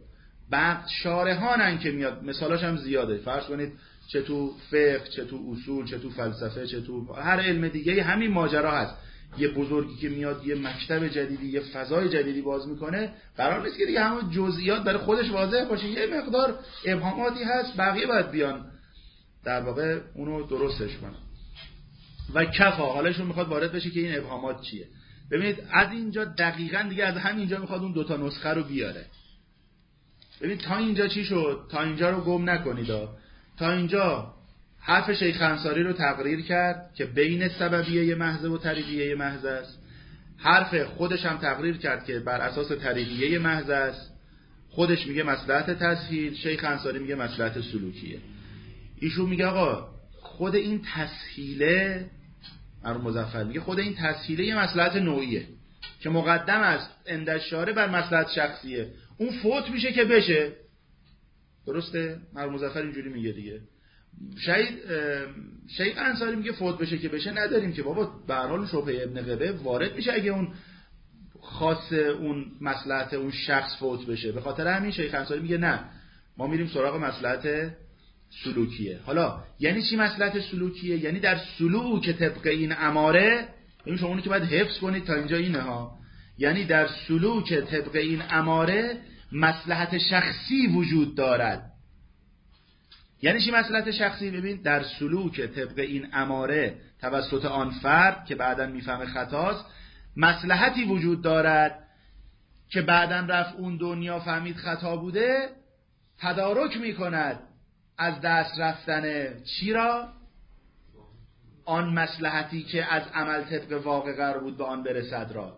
شارحانن که میاد، مثالاش هم زیاده. فرض کنید چه تو فقه، چه تو اصول، چه تو فلسفه، چه تو هر علم دیگه همین ماجرا هست. یه بزرگی که میاد یه مکتب جدیدی، یه فضای جدیدی باز میکنه، قرار نیست که دیگه همون جزئیات برای خودش واضح باشه، یه مقدار ابهاماتی هست، بقیه باید بیان در واقع اونو درستش کنن. و کفا، حالا ایشون میخواد وارد بشه که این ابهامات چیه. ببینید از اینجا دقیقاً دیگه از همینجا میخواد اون دوتا نسخه رو بیاره. ببینید تا اینجا چی شد؟ تا اینجا رو گم نکنید. تا اینجا حرف شیخ انصاری رو تقریر کرد که بین سببیه محض و طریقیه محض است. حرف خودش هم تقریر کرد که بر اساس طریقیه محض است. خودش میگه مصلحت تسهیل، شیخ انصاری میگه مصلحت سلوکیه. ایشون میگه آقا خود این تسهیله، مرحوم مظفر میگه خود این تسهیله یه مصلحت نوعیه که مقدم است عند الشارع بر مصلحت شخصیه. اون فوت میشه که بشه. درسته؟ مرحوم مظفر اینجوری میگه دیگه. شیخ انصاری میگه فوت بشه که بشه نداریم که بابا، به هر حال شبهه ابن قبه وارد میشه اگه اون خاص اون مصلحت اون شخص فوت بشه. به خاطر همین شیخ انصاری میگه نه، ما میریم سراغ مصلحت سلوکیه. حالا یعنی چی مصلحت سلوکیه؟ یعنی در سلوک طبق این اماره، این شما اونی که باید حفظ کنید تا اینجا اینه ها، یعنی در سلوک طبق این اماره مصلحت شخصی وجود دارد. یعنی چی مصلحت شخصی؟ ببین در سلوک طبق این اماره توسط آن فرد که بعداً میفهمه خطاست، مصلحتی وجود دارد که بعداً رفت اون دنیا فهمید خطا بوده، تدارک میکند از دست رفتن چی را؟ آن مصلحتی که از عمل طبق واقع قرار بود به آن برسد را.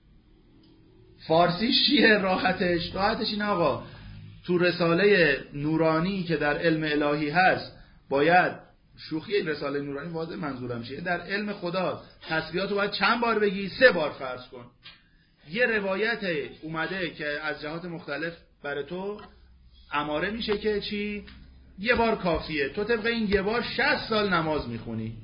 فارسی چیه راحتش اینه آقا، تو رساله نورانی که در علم الهی هست باید شوخی رساله نورانی واضح منظورم چیه، در علم خدا تسبیحات رو باید چند بار بگی؟ 3 بار فرض کن. یه روایت اومده که از جهات مختلف برای تو اماره میشه که چی؟ 1 بار کافیه. تو طبق این 1 بار 60 سال نماز میخونی،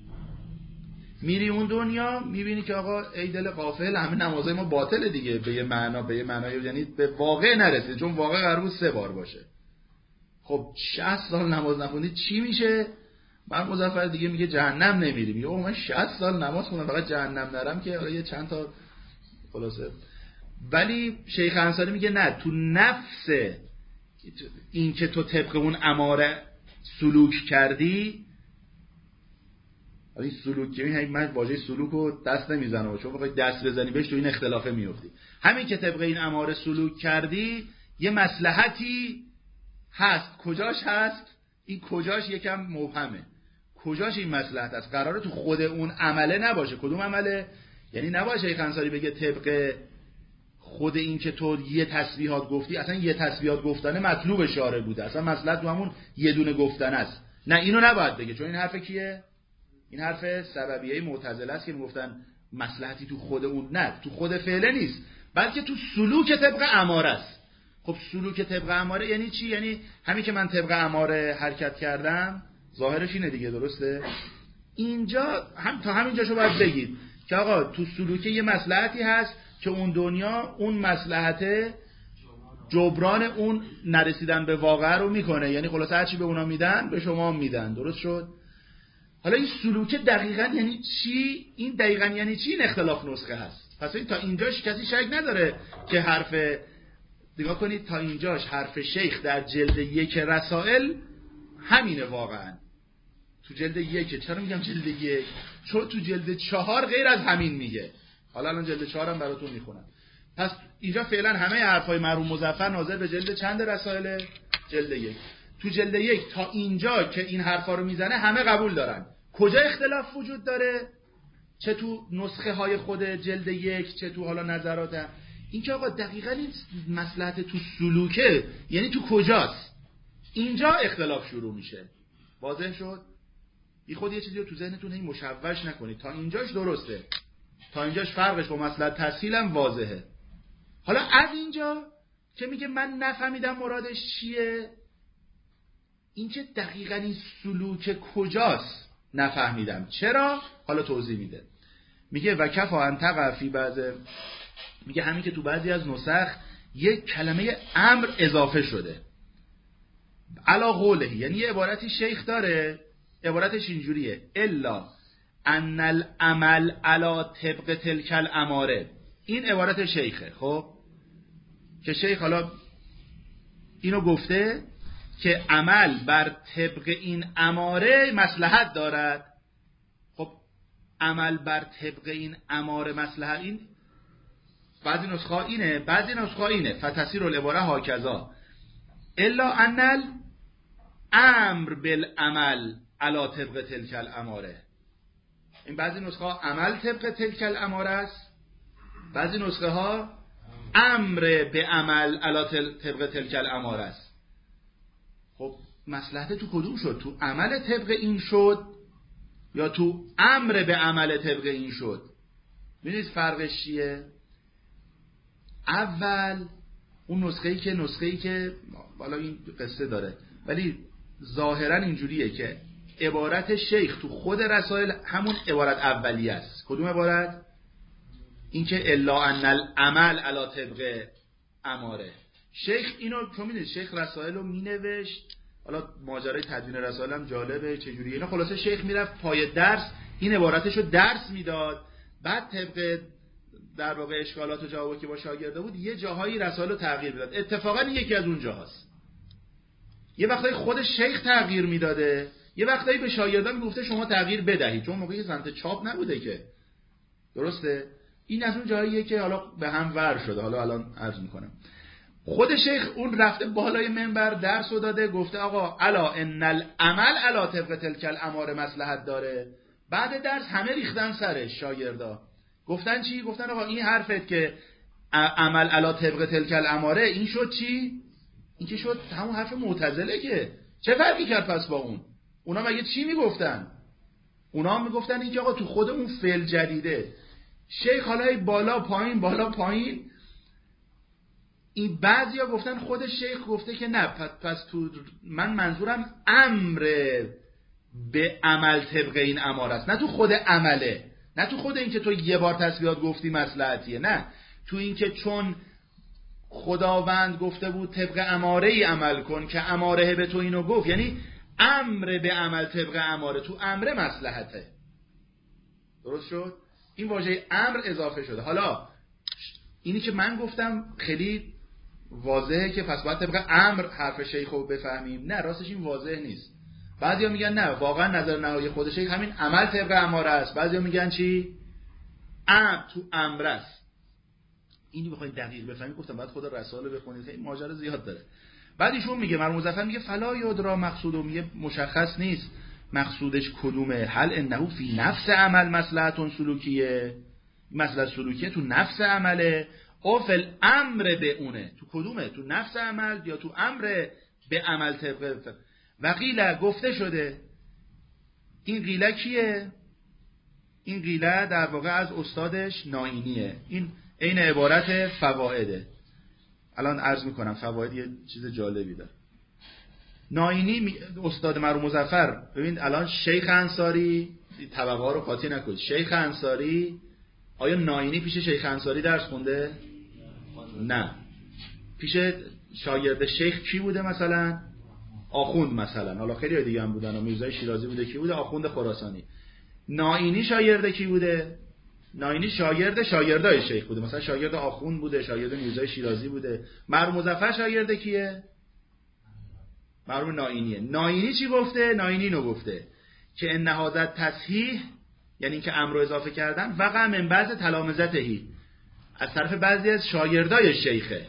میری اون دنیا میبینی که آقا ای دل غافل، همه نمازهای ما باطله دیگه، به یه معنای یعنی به واقع نرسید، چون واقع قرار بود 3 بار باشه. خب 60 سال نماز نخوندی چی میشه؟ من مظفر دیگه میگه جهنم نمیری. میگه من 60 سال نماز خوندم فقط جهنم نرم که یه چند تا خلاصه. ولی شیخ انصاری میگه نه، تو نفس این که تو طبق اون اماره سلوک کردی، این سلوک که من واژه سلوک رو دست نمیزنم چون بخوای دست بزنی بهش تو این اختلافه میفتی. همین که طبق این اماره سلوک کردی یه مصلحتی هست. کجاش هست؟ این کجاش یکم مبهمه. کجاش این مصلحت است؟ قراره تو خود اون عمله نباشه. کدوم عمله؟ یعنی نباشه شیخ انصاری بگه طبق خود این که تو یه تسبیحات گفتی، اصلا یه تسبیحات گفتنه مطلوب شارع بوده، اصلا مصلحت تو همون یه دونه گفتن است. نه اینو نباید بگه، چون این حرف کیه؟ این حرف سببیه معتزله است که میگفتن مصلحتی تو خود اون، نه تو خود فعله نیست، بلکه تو سلوک طبق اماره است. خب سلوک طبق اماره یعنی چی؟ یعنی همین که من طبق اماره حرکت کردم، ظاهرش اینه دیگه، درسته؟ اینجا تا همینجاشو باید بگید که آقا تو سلوک یه مصلحتی هست که اون دنیا اون مصلحت جبران اون نرسیدن به واقع رو میکنه، یعنی خلاصه هرچی به اونا میدن به شما میدن. درست شد؟ حالا این سلوک دقیقاً یعنی چی؟ این دقیقاً یعنی چی؟ این اختلاف نسخه هست. پس این تا اینجاش کسی شک نداره که حرف، نگاه کنید تا اینجاش حرف شیخ در جلد 1 رسائل همینه واقعاً. تو جلد 1، چرا میگم جلد 1؟ چون تو جلد 4 غیر از همین میگه. حالا الان جلد 4 هم براتون میخونم. پس اینجا فعلا همه حرفای مرحوم مظفر ناظر به جلد چند رسائل؟ جلد 1. تو جلد 1 تا اینجا که این حرفا رو میزنه همه قبول دارن. کجا اختلاف وجود داره؟ چه تو نسخه های خود جلد 1، چه تو حالا نظرات. این که آقا دقیقاً این مصلحت تو سلوکه یعنی تو کجاست؟ اینجا اختلاف شروع میشه. واضح شد؟ بی خود یه چیزی رو تو ذهنتون این مشوش نکنید. تا اینجاش درسته، تا اینجاش فرقش با مصلحت تسهیل هم واضحه. حالا از اینجا که میگه من نفهمیدم مرادش چیه، این که دقیقاً این سلوک کجاست نفهمیدم. چرا؟ حالا توضیح میده. میگه و کفا ان تقع فی بعض، میگه همین که تو بعضی از نسخ یک کلمه امر اضافه شده علا قوله، یعنی یه عبارتی شیخ داره، عبارتش اینجوریه الا ان العمل علی طبق تلک الاماره. این عبارت شیخه. خب که شیخ حالا اینو گفته که عمل بر طبق این اماره مصلحت دارد. خب عمل بر طبق این اماره مصلحت، این بعضی نسخه اینه بعضی نسخه اینه فتسیر العباره هاکذا الا ان الامر بالعمل علی طبق تلک الاماره. این بعضی نسخه ها عمل طبق تلک الاماره است، بعضی نسخه ها امر به عمل علی طبق تلک الاماره است. خب مصلحت تو کدوم شد؟ تو عمل طبق این شد یا تو امر به عمل طبق این شد؟ می‌دونید فرقش چیه؟ اول اون نسخه‌ای که حالا این قصه داره ولی ظاهرا اینجوریه که عبارت شیخ تو خود رسائل همون عبارت اولیه است. کدوم عبارت؟ این که الا ان العمل علی طبق اماره. شیخ اینو چون می‌دونید شیخ رسائل رو مینوشت، حالا ماجرای تدوین رسائل هم جالبه چجوریه اینا. خلاصه شیخ میرفت پای درس این عبارتشو درس میداد، بعد طبق در واقع اشکالات و جوابی که با شاگرده بود یه جاهایی رسائل رو تغییر میداد. اتفاقا یکی از اون جاهاست. یه وقتایی خود شیخ تغییر میداده، یه وقتایی به شاگردان میگفته شما تغییر بدهید، چون موقعی سمت چاپ نبوده که. درسته؟ این از اون جاییه که حالا به هم ور شده. حالا الان عرض میکنم. خود شیخ اون رفته بالای منبر درس رو داده، گفته آقا الا ان العمل علی طبق تلک الاماره مصلحت داره. بعد درس همه ریختن سرش شاگردا. گفتن چی؟ گفتن آقا این حرفت که عمل علی طبق تلک الاماره این شد چی؟ این که شد همون حرف معتزله. که چه فرقی کرد پس با اون؟ اونا مگه چی میگفتن؟ اونا هم میگفتن این که آقا تو خود اون فعل جدیده. شیخ حالا بالا پایین این بعضیا گفتن خود شیخ گفته که نه، پس تو من منظورم امر به عمل طبق این اماره است، نه تو خود عمله، نه تو خود این که تو یه بار تسبیحات گفتی مصلحتیه، نه تو این که چون خداوند گفته بود طبق اماره ای عمل کن که اماره به تو اینو گفت، یعنی امر به عمل طبق اماره، تو امر مصلحته. درست شد؟ این واژه امر اضافه شده. حالا اینی که من گفتم خیلی واضحه که پس باید طبق امر حرف شیخ رو بفهمیم. نه، راستش این واضح نیست. بعضیا میگن نه، واقعا نظر نهایی خود شیخ همین عمل طبق اماره است. بعضیا میگن چی؟ تو امر است. اینو بخواید دقیق بفهمید گفتم بعد خود رساله بخونید، خیلی ماجرا زیاد داره. بعد ایشون میگه مرحوم مظفر میگه فلا یدرا مقصوده، میگه مشخص نیست مقصودش کدومه. هل انه فی نفس عمل مصلحت سلوکیه، مصلحت سلوکیه تو نفس عمله، او فی الامر به اونه، تو کدومه؟ تو نفس عمل یا تو امر به عمل طبق. و قیله گفته شده. این قیله کیه؟ این قیله در واقع از استادش ناینیه. این عین عبارت فوائده. الان عرض میکنم فواید یه چیز جالبی داره. ناینی استاد مرحوم مظفر، ببین الان شیخ انصاری، طبقه رو قاطی نکنید، شیخ انصاری، آیا ناینی پیش شیخ انصاری درس خونده؟ نه. پیش شاگرد شیخ کی بوده مثلا؟ آخوند مثلا، حالا خیلی دیگه هم بودن، میرزای شیرازی بوده، کی بوده؟ آخوند خراسانی. ناینی شاگرد کی بوده؟ ناینی شاگردای شیخ بوده، مثلا شاگرد آخوند بوده، شاگرد میرزای شیرازی بوده. مرحوم مظفر شاگرد کیه؟ مرحوم ناینیه. ناینی چی گفته؟ ناینی اینو گفته که ان هذا تصحیح، یعنی که امر اضافه کردن، وقع من بعض تلامذتهی، از طرف بعضی از شاگردای شیخه،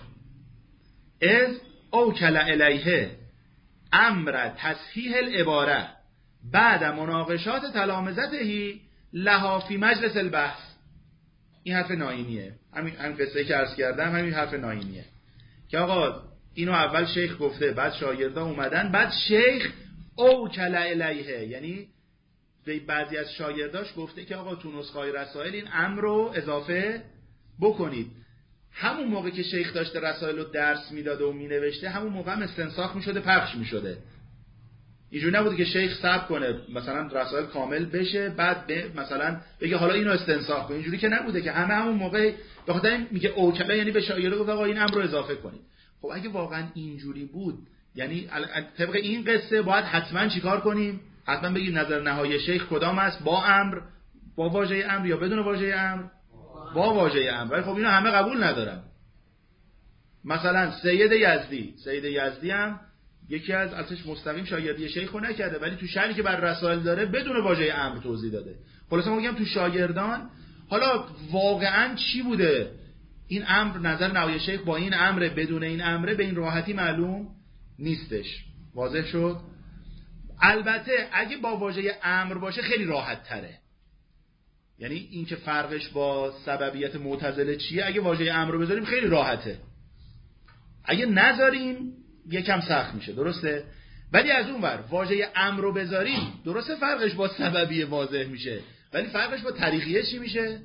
از اوکل الیه امر تصحیح العباره بعد مناقشات تلامذتهی لها فی مجلس البحث. این حرف ناینیه. همین قصه که عرض کردم همین حرف ناینیه که آقا اینو اول شیخ گفته، بعد شاگردا اومدن، بعد شیخ اوکل الیه، یعنی به بعضی از شاگرداش گفته که آقا تو نسخه‌های رسائل این امر رو اضافه بکنید. همون موقع که شیخ داشته رسائل رو درس میداده و مینوشته، همون موقع هم استنساخ میشده، پخش میشده. اینجوری نبوده که شیخ صبر کنه مثلا رسائل کامل بشه بعد مثلا بگه حالا اینو استنساخ کن. اینجوری که نبوده که همون موقع به خاطر میگه اوکلا، یعنی به شاگرد گفت آقا این امر رو اضافه کنید. خب اگه واقعا اینجوری بود، یعنی طبق این قصه باید حتما چیکار کنیم؟ حتما بگید نظر نهایی شیخ کدام است؟ با امر، با واژه امر یا بدون واژه امر؟ با واژه امر. خب اینو همه قبول ندارن. مثلا سید یزدی هم یکی از اصلش مستقیم شاگردی شیخو نکرده، ولی تو شرحی که بر رسائل داره بدون واژه امر توضیح داده. خلاصه ما میگم تو شاگردان حالا واقعا چی بوده این امر، نظر نهایی شیخ با این امر بدون این امره، به این راحتی معلوم نیستش. واضح شد؟ البته اگه با واژه امر باشه خیلی راحت تره، یعنی این که فرقش با سببیت معتزله چیه، اگه واژه امر رو بذاریم خیلی راحته، اگه نذاریم یکم سخت میشه. درسته؟ ولی از اون ور واژه امر رو بذاریم، درسته فرقش با سببیه واضح میشه، ولی فرقش با طریقیه چی میشه؟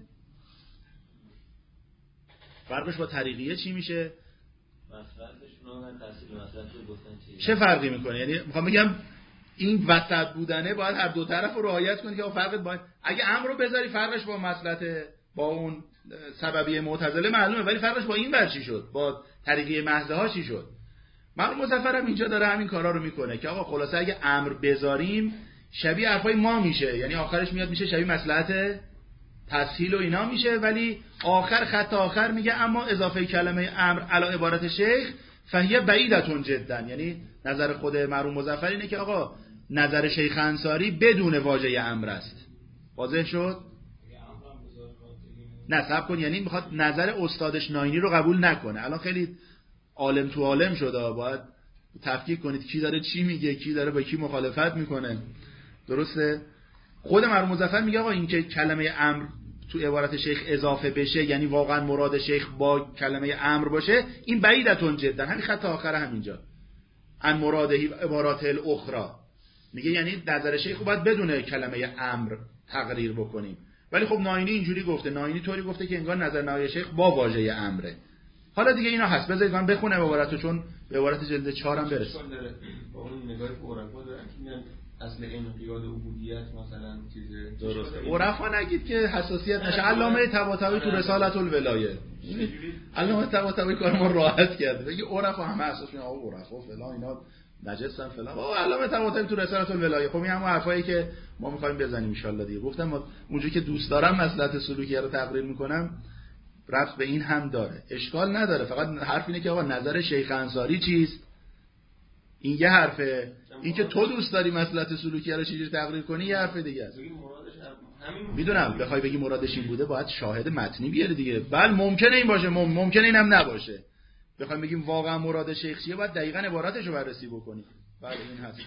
چه فرقی میکنه؟ یعنی میخوام بگم این وسط بودنه باید هر دو طرف رو رعایت کنی که فرقت باید، اگه امر رو بذاری فرقش با مصلحت با اون سببیه معتزله معلومه، ولی فرقش با این ور چی شد؟ با طریقیه محضه ها چی شد؟ مرحوم مظفرم اینجا داره همین کارا رو میکنه که آقا خلاصه اگه امر بذاریم شبیه حرفای ما میشه، یعنی آخرش میاد میشه شبیه مصلحت تسهیل و اینا میشه، ولی آخر خط آخر میگه اما اضافه کلمه امر علی عبارت شیخ فهیه بعیدتون جدا. یعنی نظر خود مرحوم مظفر اینه که آقا نظر شیخ انصاری بدون واژه امر است. واضح شد؟ نه صبر کن، یعنی میخواد نظر استادش ناینی رو قبول نکنه. الان خیلی عالم تو عالم شده، باید تفکیک کنید کی داره چی میگه، کی داره با کی مخالفت میکنه. درسته؟ خود مرحوم مظفر میگه آقا این که کلمه امر تو عبارت شیخ اضافه بشه، یعنی واقعا مراد شیخ با کلمه امر باشه، این بعیدتون جدا. همین خط آخر همینجا ان مراده عبارات الاخرى میگه، یعنی نظر شیخ باید بدون کلمه امر تقریر بکنیم. ولی خب ناینی اینجوری گفته، ناینی طوری گفته که انگار نظر نهایی شیخ با واژه امره. حالا دیگه اینا هست، بذارید من بخونم عبارتو چون به عبارت جلد 4 هم برسیم. با اون نگاه عرفا دارن که میگن اصل انقیاد عبودیت مثلا چیزه درسته. عرفا نگید که حساسیت نشه. علامه طباطبایی تو رسالت الولایه، علامه طباطبایی کار ما راحت کرده، بگی عرفا همه اساس میگن آقا عرفا فلان اینا نجسن فلان، آقا علامه طباطبایی تو رسالت الولایه. خب این همون حرفایی که ما می‌خوایم بزنیم ان شاء الله دیگه. گفتم ما اونجوری که دوست دارم مصلحت سلوکیه رو تقریر می‌کنم، ربط به این هم داره، اشکال نداره. فقط حرف اینه که آقا نظر شیخ انصاری چیست؟ این یه حرفه، این که تو دوست داری مصلحت سلوکیه رو چجوری تقریر کنی یه حرف دیگه است. میدونم بخوای بگی مرادش این بوده باید شاهد متنی بیاری دیگه. بله ممکنه این باشه، ممکنه اینم نباشه. بخوایم بگیم واقعا مراد شیخ چیه باید دقیقاً عباراتش رو بررسی بکنیم. بله این هست.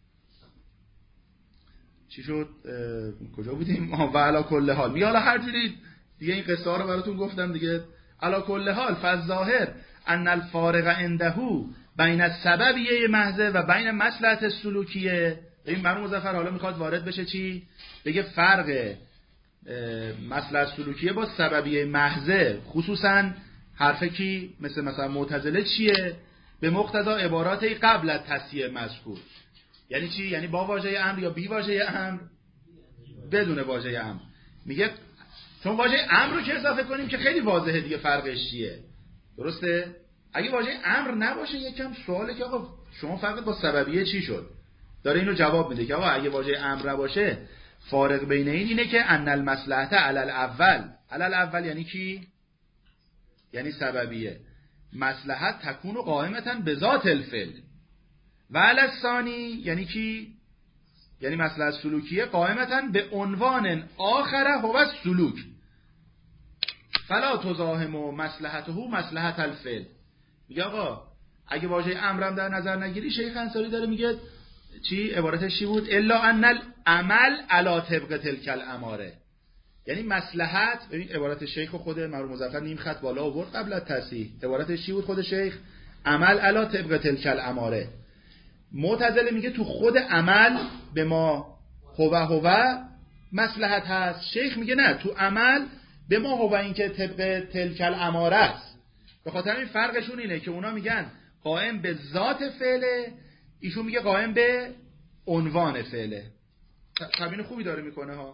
چی شد؟ کجا بودیم؟ و علی کل حال میگه حالا هر جوری دیگه این قصه ها رو براتون گفتم دیگه. علی کل حال فالظاهر ان الفارق عنده بین السببیه محض و بین مصلحت سلوکیه. این مرحوم مظفر حالا میخواد وارد بشه چی؟ بگه فرق مصلحت سلوکیه با سببیه محض، خصوصا حرفه کی مثلا معتزله چیه؟ به مقتضا عبارات قبل از تصحیح مذکور. یعنی چی؟ یعنی با واژه امر یا بی واژه امر؟ بدون واژه امر. میگه چون واژه امر رو که اضافه کنیم که خیلی واضحه دیگه فرقش چیه. درسته؟ اگه واژه امر نباشه یکم سواله که آقا شما فرق با سببیه چی شد؟ داره اینو جواب میده که آقا اگه واژه امر نباشه فارق بین اینه که ان المصلحت علی الاول یعنی کی؟ یعنی سببیه. مصلحت تکون قائمتا بذات الفعل و علی الثانی یعنی کی؟ یعنی مصلحت سلوکیه قائمتا به عنوان آخره هو السلوک فلا تزاحم مصلحته مصلحت الفعل. میگه آقا اگه واژه امرم در نظر نگیری، شیخ انصاری داره میگه چی؟ عبارتش چی بود؟ الا ان العمل علی طبق تلک الاماره. یعنی مصلحت، ببین عبارت شیخ خود مرحوم مظفر نیم خط بالا آورد قبل از تصحیح. عبارتش چی بود خود شیخ؟ عمل علی طبق تلک الاماره. معتزله میگه تو خود عمل به ما هو مصلحت هست. شیخ میگه نه، تو عمل به ما هو این که طبق تلک الاماره است. به خاطر این فرقشون اینه که اونا میگن قائم به ذات فعله، ایشون میگه قائم به عنوان فعله. تبیین خوبی داره میکنه ها.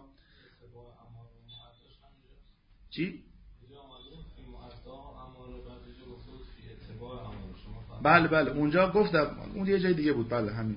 چی؟ بله اونجا گفتم اون یه جای دیگه بود. بله همین.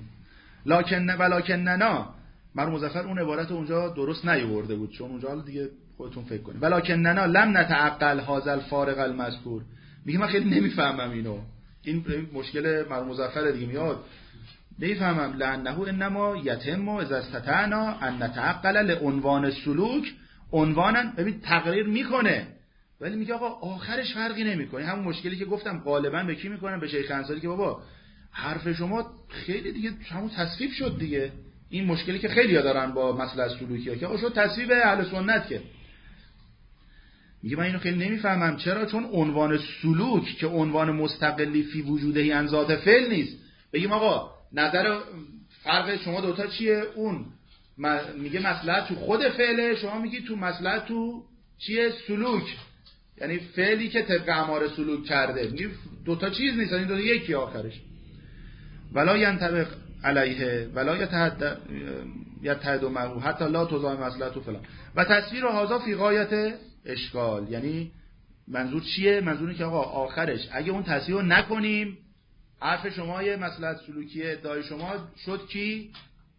ولکننا مرحوم مظفر اون عبارت اونجا درست نیورده بود، چون اونجا حالا دیگه خودتون فکر کنید. ولکننا لم نتعقل هذا الفارق المذکور. میگه من خیلی نمیفهمم اینو. این مشکل مرحوم مظفر دیگه میاد. نمیفهمم لانه انما یتم اذا استطعنا ان نتعقل لعنوان السلوک. عنوانا ببین تقریر میکنه ولی میگه آقا آخرش فرقی نمیکنه. همون مشکلی که گفتم غالبا به کی میکنن؟ به شیخ انصاری که بابا حرف شما خیلی دیگه همون تصویب شد دیگه. این مشکلی که خیلی‌ها دارن با مسئله سلوکیه که آقا شد تصویب اهل سنت. که میگه من اینو خیلی نمیفهمم. چرا؟ چون عنوان سلوک که عنوان مستقلی فی وجودهی عن ذات فعل نیست. بگیم آقا نظر فرق شما دوتا چیه؟ اون میگه مصلحت تو خود فعله، شما میگی تو مصلحت تو چیه؟ سلوک، یعنی فعلی که طبق اماره سلوک کرده. میگه دوتا چیز نیست، این دوتا یکی آخرش. ولا ینطبق علیه ولا یتحد معه حتی لا تضام مصلحت و فلان. و تصویر هذا فی غایت اشکال. یعنی منظور چیه؟ منظوری که آقا آخرش اگه اون تصویر رو نکنیم، حرف شما یه مصلحت سلوکیه، ادعای شما شد کی؟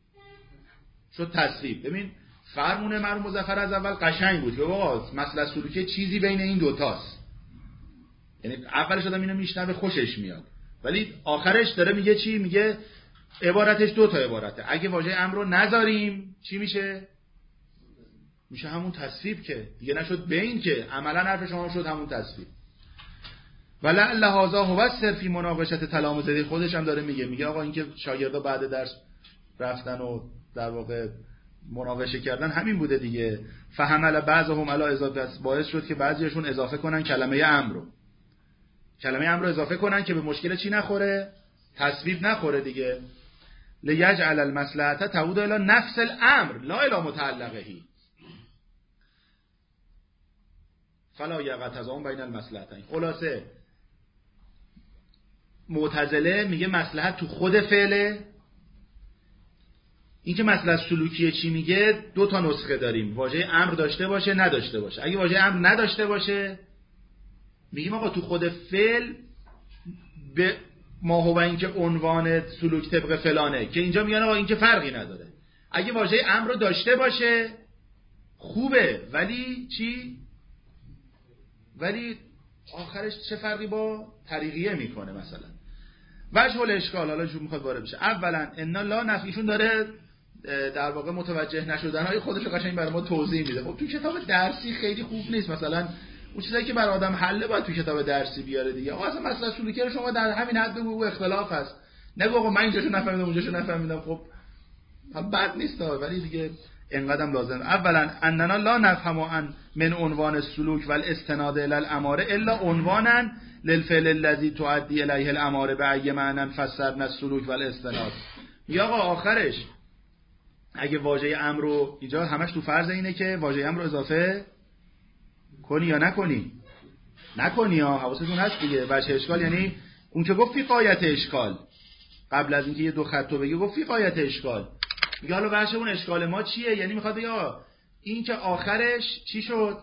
شد تصویب. ببین فرمون مرحوم مظفر از اول قشنگ بود که آقا مصلحت سلوکیه چیزی بین این دوتاست. یعنی اولش آدم اینو میشنوه خوشش میاد، ولی آخرش داره میگه چی؟ میگه عبارتش دو تا عبارته. اگه واژه امر رو نذاریم چی میشه؟ میشه همون تصویب. که دیگه نشد بین، که عملا حرف شما شد همون تصویب. ولعل هذا هو السر فی مناقشه تلامذه. خودش هم داره میگه آقا این که شاگردا بعد درس رفتن و در واقع مناقشه کردن همین بوده دیگه. فحمل بعضهم علی اضافه، باعث شد که بعضیشون اضافه کنن کلمه امر رو اضافه کنن که به مشکل چی نخوره؟ تصویب نخوره دیگه. لیجعل المصلحه تعود الی نفس الامر لا الی متعلقه فلا یقع تضامن بین المصلحتین. خلاصه معتزله میگه مصلحت تو خود فعله. این که مصلحت سلوکیه چی میگه؟ دو تا نسخه داریم، واژه امر داشته باشه نداشته باشه. اگه واژه امر نداشته باشه میگیم آقا تو خود فعل به ما هو این که عنوان سلوک طبق فلانه، که اینجا میگن آقا این که فرقی نداره. اگه واژه امر رو داشته باشه خوبه، ولی چی؟ ولی آخرش چه فرقی با طریقیه میکنه مثلا. وجه الاشکال حالا جو میخواد وارد بشه. اولا ان لا نفیشون داره در واقع متوجه نشدنهای خودش رو قشنگ برای ما توضیح میده. خب تو کتاب درسی خیلی خوب نیست. مثلا اون چیزایی که برای آدم حله باید تو کتاب درسی بیاره دیگه. آقا اصلا مسئله سلوکی رو شما در همین حد بگو اختلاف هست، نگو آقا من اینجاشو نفهمیدم اونجاشو نفهمیدم. خب بد نیست ولی دیگه اینقدرم لازم. اولا اننا لا نفهم عن من عنوان السلوک والاستناد الى الاماره الا عنوانا للفعل الذي تؤدي الیه الاماره بأي معنى فسرنا السلوک والاستناد. یا آقا آخرش اگه واژه امر رو اینجا همش تو فرض اینه که واژه امر رو اضافه کنی یا نکنی. نکنی ها، حواستون هست دیگه. وجه اشکال یعنی اون که گفت فی غایت اشکال، قبل از اینکه یه دو خط رو بگه گفت فی غایت اشکال. میگه حالا بحث اون اشکال ما چیه؟ یعنی میخواد بگه این که آخرش چی شد؟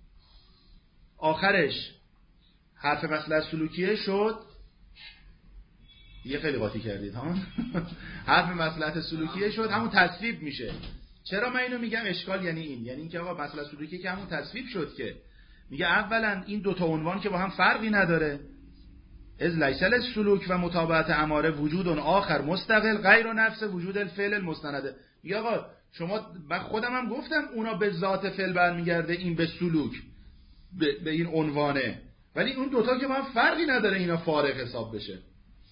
آخرش حرف مصلحت سلوکیه شد. یه خیلی قاطی کردید ها. حرف مصلحت سلوکیه شد همون تصویب میشه. چرا من اینو میگم اشکال؟ یعنی یعنی اینکه آقا مصلحت سلوکیه که همون تصویب شد. که میگه اولا این دو تا عنوان که با هم فرقی نداره. از لیس السلوک و متابعت اماره وجود آخر مستقل غیر نفس وجود الفعل المستنده. میگه آقا شما، من خودم هم گفتم اونا به ذات فعل برمیگرده، این به سلوک به این عنوانه، ولی اون دوتا که با هم فرقی نداره اینا فارق حساب بشه.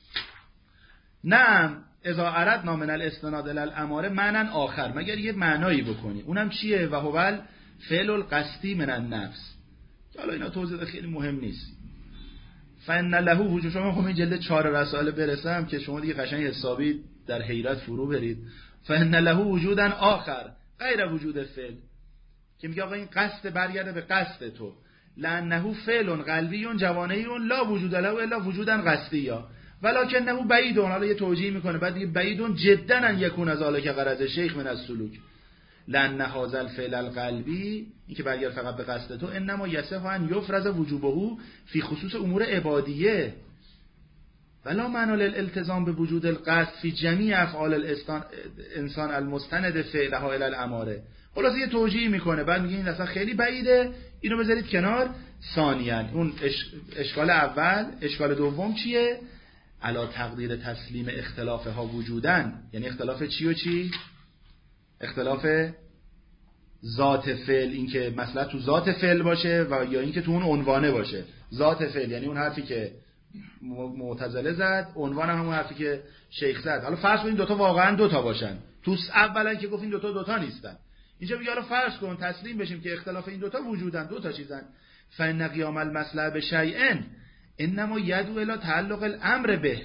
نه اذا اردنا من الاستناد الی الاماره معنی آخر، مگر یه معنایی بکنی، اونم چیه؟ و هو فعل القصدی من النفس. حالا اینا توضیح خیلی مهم نیست. فان له وجود. شما میخوام این جلد 4 رسائل برسم که شما دیگه قشنگ حسابی در حیرت فرو برید. فان له وجودا آخر غیر وجود فعل، که میگه آقا این قصد برگرده به قصد تو. لانه فعل قلبی جوانه لا وجود له الا وجودا قصدیا. ولکنه بعیدون، حالا یه توجیه میکنه بعد دیگه بعیدون جدا ان یکون از ذالک غرض شیخ من السلوک لان هذا الفعل القلبی، این که برگرد فقط به قصد تو، انما یصح ان یفرض وجوبه فی خصوص امور عبادیه ولا معنی للالتزام به وجود القصد فی جمیع افعال الانسان المستند فعلها الی الاماره. خلاصه یه توجیه میکنه بعد میگه این اصلا خیلی بعیده، اینو بذارید کنار. ثانیاً اون اشکال اول، اشکال دوم چیه؟ علا تقدیر تسلیم اختلاف ها وجودن، یعنی اختلاف چی و چی؟ اختلاف ذات فعل، این که مثلا تو ذات فعل باشه و یا این که تو اون عنوانه باشه. ذات فعل یعنی اون حرفی که معتزله زد، عنوان همون حرفی که شیخ زد. حالا فرض کن این دوتا واقعا دوتا باشن، تو اولا که گفت این دوتا نیستن، اینجا میگه حالا فرض کن تسلیم بشیم که اختلاف این دوتا وجودن، دوتا چیزن. فإن قیام المصلحة بشیء انما یدعو الی تعلق الامر به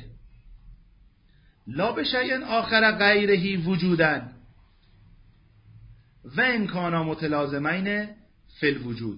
لا بشیء آخر غیره وجودا و ان کانا متلازمین فی الوجود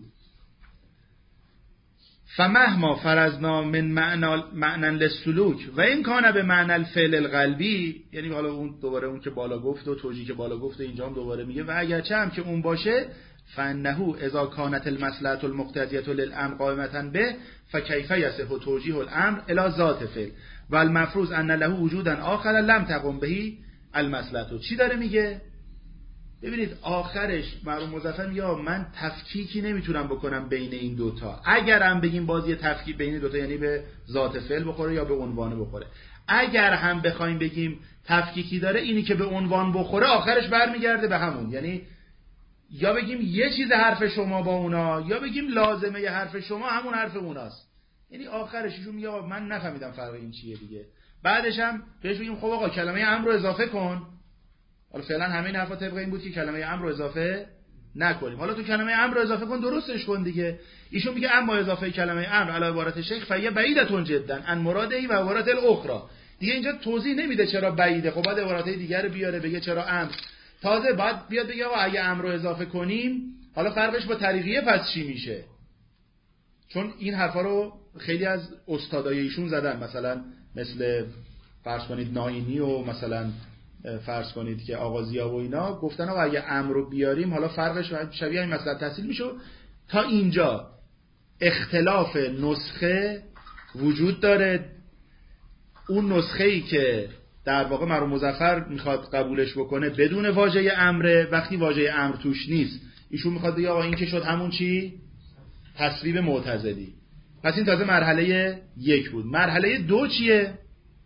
فمهما فرضنا من معنى للسلوک و این کان به معنی الفعل القلبی، یعنی حالا اون دوباره اون که بالا گفت و توجیه که بالا گفته اینجا هم دوباره میگه و اگرچه هم که اون باشه فانه اذا كانت المصلحه المقتضیه للامر قائمه به فكيف يصح توجیه الامر الى ذات فعل و المفروض ان له وجودا آخر لم تقم به المصلحه. چی داره میگه؟ ببینید آخرش مرحوم مظفر یا من تفکیکی نمیتونم بکنم بین این دوتا. اگر هم بگیم بازی تفکیک بین دوتا یعنی به ذات فعل بخوره یا به عنوان بخوره، اگر هم بخوایم بگیم تفکیکی داره، اینی که به عنوان بخوره آخرش برمیگرده به همون، یعنی یا بگیم یه چیز حرف شما با اونا یا بگیم لازمه یه حرف شما همون حرف اوناست. یعنی آخرش ایشون میگه من نفهمیدم فرق این چیه دیگه. بعدش هم بهش بگیم خب آقا کلمه امر رو اضافه کن. حالا فعلا همه این حرفا طبق این بود که کلمه امر رو اضافه نکنیم. حالا تو کلمه امر رو اضافه کن، درستش کن دیگه. ایشون میگه اما اضافه کلمه امر علی عبارت شیخ فیه بعیدتون جدا ان مراده و عبارت الاخرى. دیگه اینجا توضیح نمیده چرا بعیده، خب بعد عبارتای دیگر بیاره بگه چرا امر. تازه بعد بیاد بگه آقا اگه امر رو اضافه کنیم حالا فرقش با طریقیه پس چی میشه؟ چون این حرفا رو خیلی از استادای ایشون زدن، مثلا مثل فرض کنید ناینی و مثلا فرض کنید که آغازیا و اینا گفتن آقا اگه امر رو بیاریم حالا فرقش شبیه این مسئله تحصیل میشه. تا اینجا اختلاف نسخه وجود داره. اون نسخه‌ای که در واقع مرحوم مظفر میخواد قبولش بکنه بدون واژه امره، وقتی واژه امر توش نیست ایشون میخواد بگه آقا این که شد همون چی؟ تصویب معتزلی. پس این تازه مرحله 1 بود. مرحله 2 چیه؟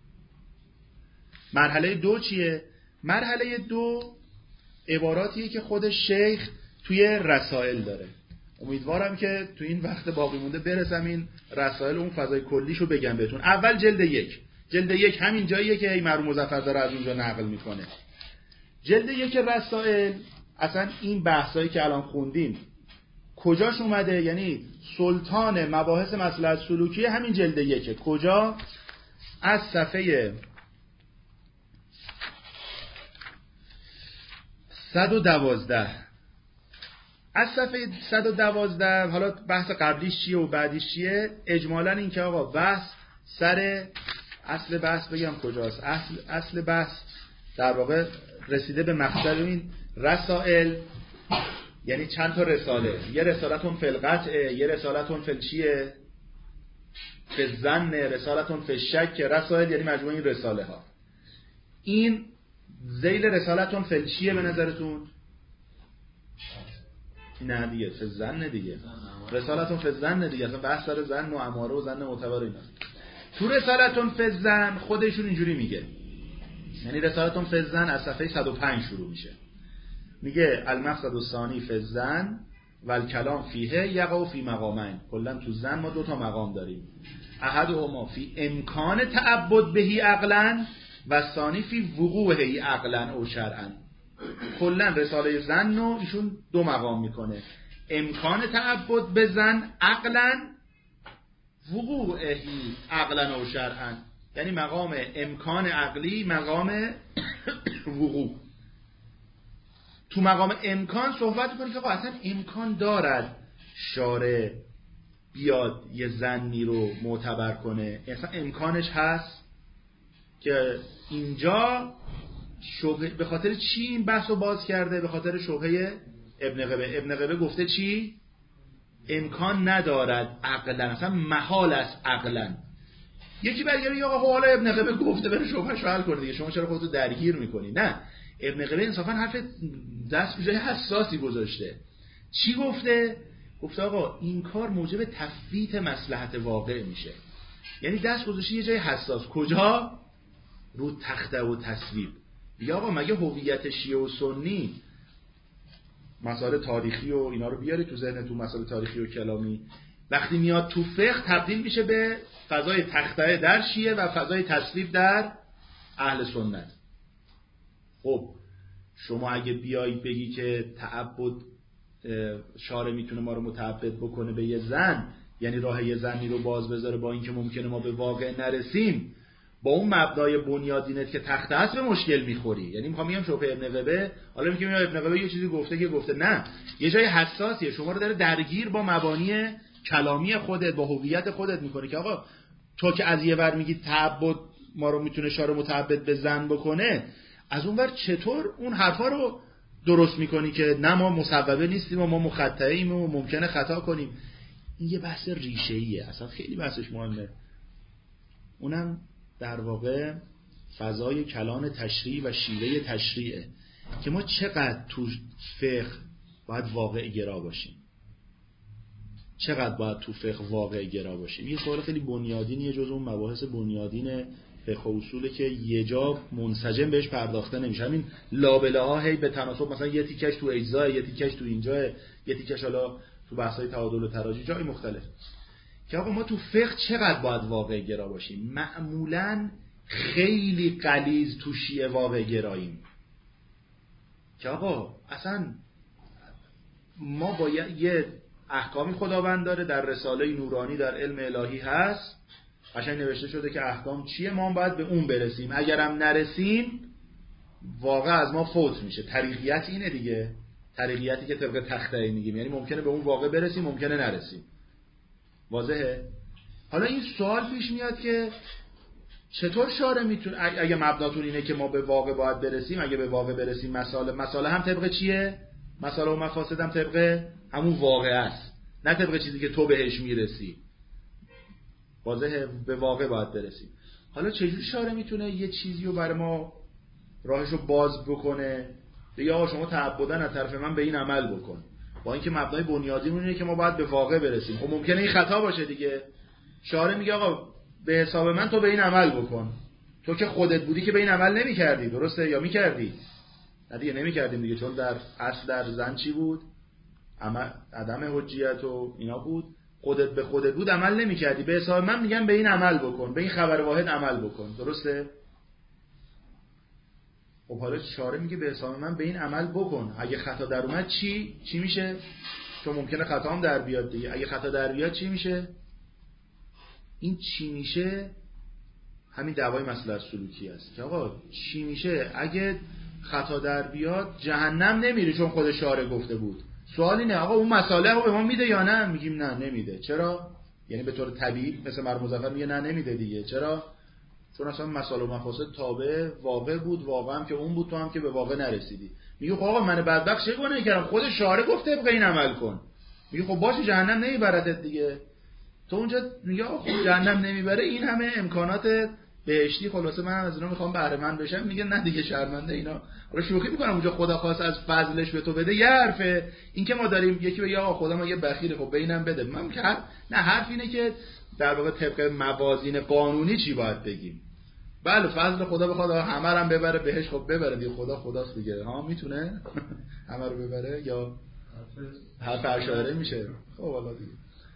مرحله 2 عباراتیه که خود شیخ توی رسائل داره. امیدوارم که تو این وقت باقی مونده برسم این رسائل اون فضای کلیشو بگم بهتون. اول جلد 1 همین جاییه که هی مرحوم مظفر داره از اونجا نقل میکنه. جلد 1 رسائل اصلا این بحثایی که الان خوندیم کجاش اومده؟ یعنی سلطان مباحث مصلحت سلوکی همین جلد 1. کجا؟ از صفحه 112. از صفحه 112 حالا بحث قبلیش چیه و بعدیش چیه؟ اجمالاً این که آقا بحث سر اصل بحث بگم کجاست. اصل بحث در واقع رسیده به مقصد این رسائل، یعنی چند تا رساله. یه رسالتون فی القطع، یه رسالتون فی چیه؟ فی الظن، رسالتون فی الشک. رسائل یعنی مجموعه این رساله ها. این ذیل رسالتون فی چیه به نظرتون؟ نه دیگه فی الظن دیگه. رسالتون فی الظن دیگه. اصلا بحث داره ظن و اماره و ظن معتبر اینا. تو رسالتون فی الظن خودشون اینجوری میگه، یعنی رسالتون فی الظن از صفحه 105 شروع میشه. میگه المقصد الثانی فی الظن و الکلام فیه یقع فی مقامین. کلا تو ظن ما 2 تا مقام داریم، احدهما فی امکان تعبد بهی عقلا و ثانی فی وقوعه عقلا او شرعا. کلا رساله ظن رو ایشون 2 مقام میکنه، امکان تعبد به ظن عقلا، وقوعه عقلا او شرعا. یعنی مقام امکان عقلی، مقام وقوع. تو مقام امکان صحبت می‌کنی که اصلا امکان دارد شارع بیاد یه ظنی رو معتبر کنه، اصلا امکانش هست که اینجا شبهه به خاطر چی این بحث رو باز کرده؟ به خاطر شبهه ابن قبه. ابن قبه گفته چی؟ امکان ندارد عقلا، اصلا محال است عقلا. یکی برگره یا آقا حالا ابن قبه گفته بره شبهش رو حل کنه دیگه، شما چرا خودتو درگیر میکنی؟ نه، ابن قبه انصافا حرف دست به جای حساسی گذاشته. چی گفته؟ گفته آقا این کار موجب تفویت مصلحت واقع میشه. یعنی دست گذاشته یه جای حساس. کجا؟ رو تخته و تصویب. یا آقا مگه هویت شیعه و سنی مسائل تاریخی و اینا رو بیاری تو ذهن، تو مسائل تاریخی و کلامی، وقتی میاد تو فقه تبدیل میشه به فضای تخته در شیعه و فضای تصویب در اهل سنت. خب شما اگه بیایی بگی که تعبد شارع میتونه ما رو متعبد بکنه به یه زن، یعنی راه یه زنی رو باز بذاره با اینکه ممکنه ما به واقع نرسیم، با اون مبنای بنیادینت که تخته است به مشکل میخوری. یعنی میخوام بگم شبهه ابن قبه، حالا میگم ابن قبه یه چیزی گفته که گفته نه، یه جای حساسیه، شما رو داره درگیر با مبانی کلامی خودت، با هویت خودت میکنه که آقا تو که از یه ور میگی تعبد ما رو میتونه شارع متعبد به زن بکنه، از اون ور چطور اون حرفا رو درست میکنی که نه ما مصوبه نیستیم و ما مخطئیم و ممکنه خطا کنیم؟ این یه بحث ریشه‌ایه، اصلا خیلی بحثش مهمه. اونم در واقع فضای کلان تشریع و شیوه تشریعه که ما چقدر تو فقه باید واقع گرا باشیم، چقدر باید تو فقه واقع گرا باشیم. یه سوال خیلی بنیادینیه، جز اون مباحث بنیادین فقه و اصوله که یه جا منسجم بهش پرداخته نمیشه. همین لابلاها هی به تناسب، مثلا یه تیکش تو اجزا، یه تیکش تو اینجا، یه تیکش حالا تو بحث‌های تعادل و تراجی جای مختلف. که آقا ما تو فقه چقدر باید واقع گرا باشیم؟ معمولاً خیلی غلیظ تو شیعه واقع گراییم که آقا اصلا ما باید یه احکامی خداوند داره در رساله نورانی در علم الهی هست، قشنگ نوشته شده که احکام چیه، ما باید به اون برسیم، اگرم نرسیم واقع از ما فوت میشه. طریقیت اینه دیگه، طریقیتی که طبق تخته میگیم، یعنی ممکنه به اون واقع برسیم، ممکنه نرسیم. واضحه؟ حالا این سوال پیش میاد که چطور شارع میتونه، اگه مبناتون اینه که ما به واقع باید برسیم، اگه به واقع برسیم مساله هم طبق چیه؟ مساله و مفاسد هم طبق همون واقع است، نه طبق چیزی که تو بهش میرسی. واضحه؟ به واقع باید برسیم. حالا چجور شارع میتونه یه چیزی رو برای ما راهشو باز بکنه، بگه آقا شما تعبدن از طرف من به این عمل بکن، با اینکه مبنای بنیادیمون اینه که ما باید به واقع برسیم. خب ممکنه این خطا باشه دیگه. شارع میگه آقا به حساب من تو به این عمل بکن، تو که خودت بودی که به این عمل نمی‌کردی، درسته یا می‌کردی؟ نه دیگه نمی‌کردیم دیگه، چون در اصل در زن چی بود؟ عدم حجیت و اینا بود. خودت به خودت بود عمل نمی‌کردی، به حساب من میگم به این عمل بکن، به این خبر واحد عمل بکن، درسته؟ خب حالا شارع میگه به حساب من به این عمل بکن، اگه خطا در اومد چی میشه؟ چون ممکنه خطا هم در بیاد دیگه. اگه خطا در بیاد چی میشه؟ این چی میشه؟ همین دعوای مصلحت سلوکی است که آقا چی میشه اگه خطا در بیاد؟ جهنم نمیره چون خود شارع گفته بود. سوال اینه آقا اون مسئله رو به ما میده یا نه؟ میگیم نه نمیده. چرا؟ یعنی به طور طبیعی مثل مرحوم مظفر میگه نه نمیده دیگه. چرا؟ چون اصلا مسائل و مفاسد تابع واقع بود، واقع هم که اون بود، تو هم که به واقع نرسیدی. میگه خب آقا من بدبخت چه گناهی کردم؟ خود شارع گفته طبق این عمل کن. میگه خب باشه جهنم نمیبرتت دیگه. تو اونجا میگه خب جهنم نمیبره، این همه امکانات بهشتی، خلاصه من از اینا میخوام بهره مند بشم. میگه نه دیگه شرمنده اینا. حالا شوخی میکنم، اونجا خدا خواست از فضلش به تو بده یه حرفه. این که ما داریم یکی بگه آقا خدا ما یه بخیله خب به اینم بده، من که نه، حرف اینه که در واقع طبق موازین قانونی چی باید بگیم. بله فضل خدا بخواد همه رو هم ببره بهش، خب ببره دیگه، خداست دیگه. ها میتونه همه رو ببره یا حرف اشاعره میشه؟ خب والا دیگه.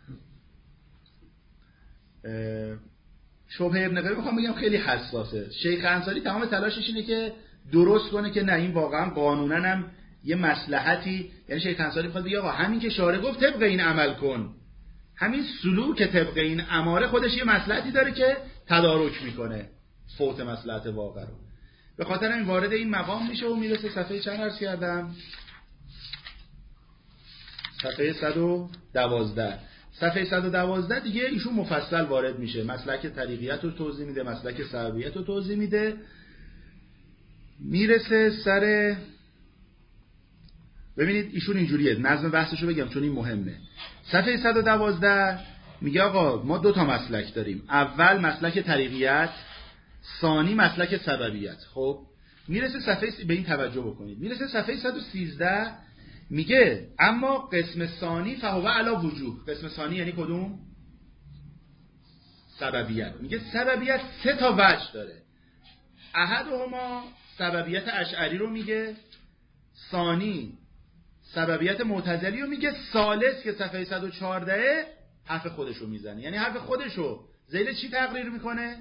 شبهه ابن قبه میخوام بگم خیلی حساسه. شیخ انصاری تمام تلاشش اینه که درست کنه که نه این واقعا قانونا هم یه مصلحتی، یعنی شیخ انصاری میخواد بگه آقا همین که شارع گفت طبق این عمل کن، همین سلوک طبق این اماره خودش یه مصلحتی داره که تدارک میکنه فوت مصلحت واقع رو. به خاطر این وارد این مقام میشه و میرسه صفحه چند عرض کردم؟ صفحه 112. صفحه 112 دیگه ایشون مفصل وارد میشه، مسلک طریقیت رو توضیح میده، مسلک سببیت رو توضیح میده، میرسه سر. ببینید ایشون اینجوریه، نظم بحثشو بگم چون این مهمه. صفحه 112 میگه آقا ما 2 تا مسلک داریم، اول مسلک طریقیت، ثانی مسلک سببیت. خب میرسه صفحه، به این توجه بکنید، میرسه صفحه 113 میگه اما قسم ثانی فهو علی وجوه. قسم ثانی یعنی کدوم؟ سببیت. میگه سببیت 3 تا وجه داره، احدهما سببیت اشعری رو میگه، ثانی سببیت معتزلی رو میگه، ثالث که صفحه 114 حرف خودش رو میزنه. یعنی حرف خودش رو ذیل چی تقریر میکنه؟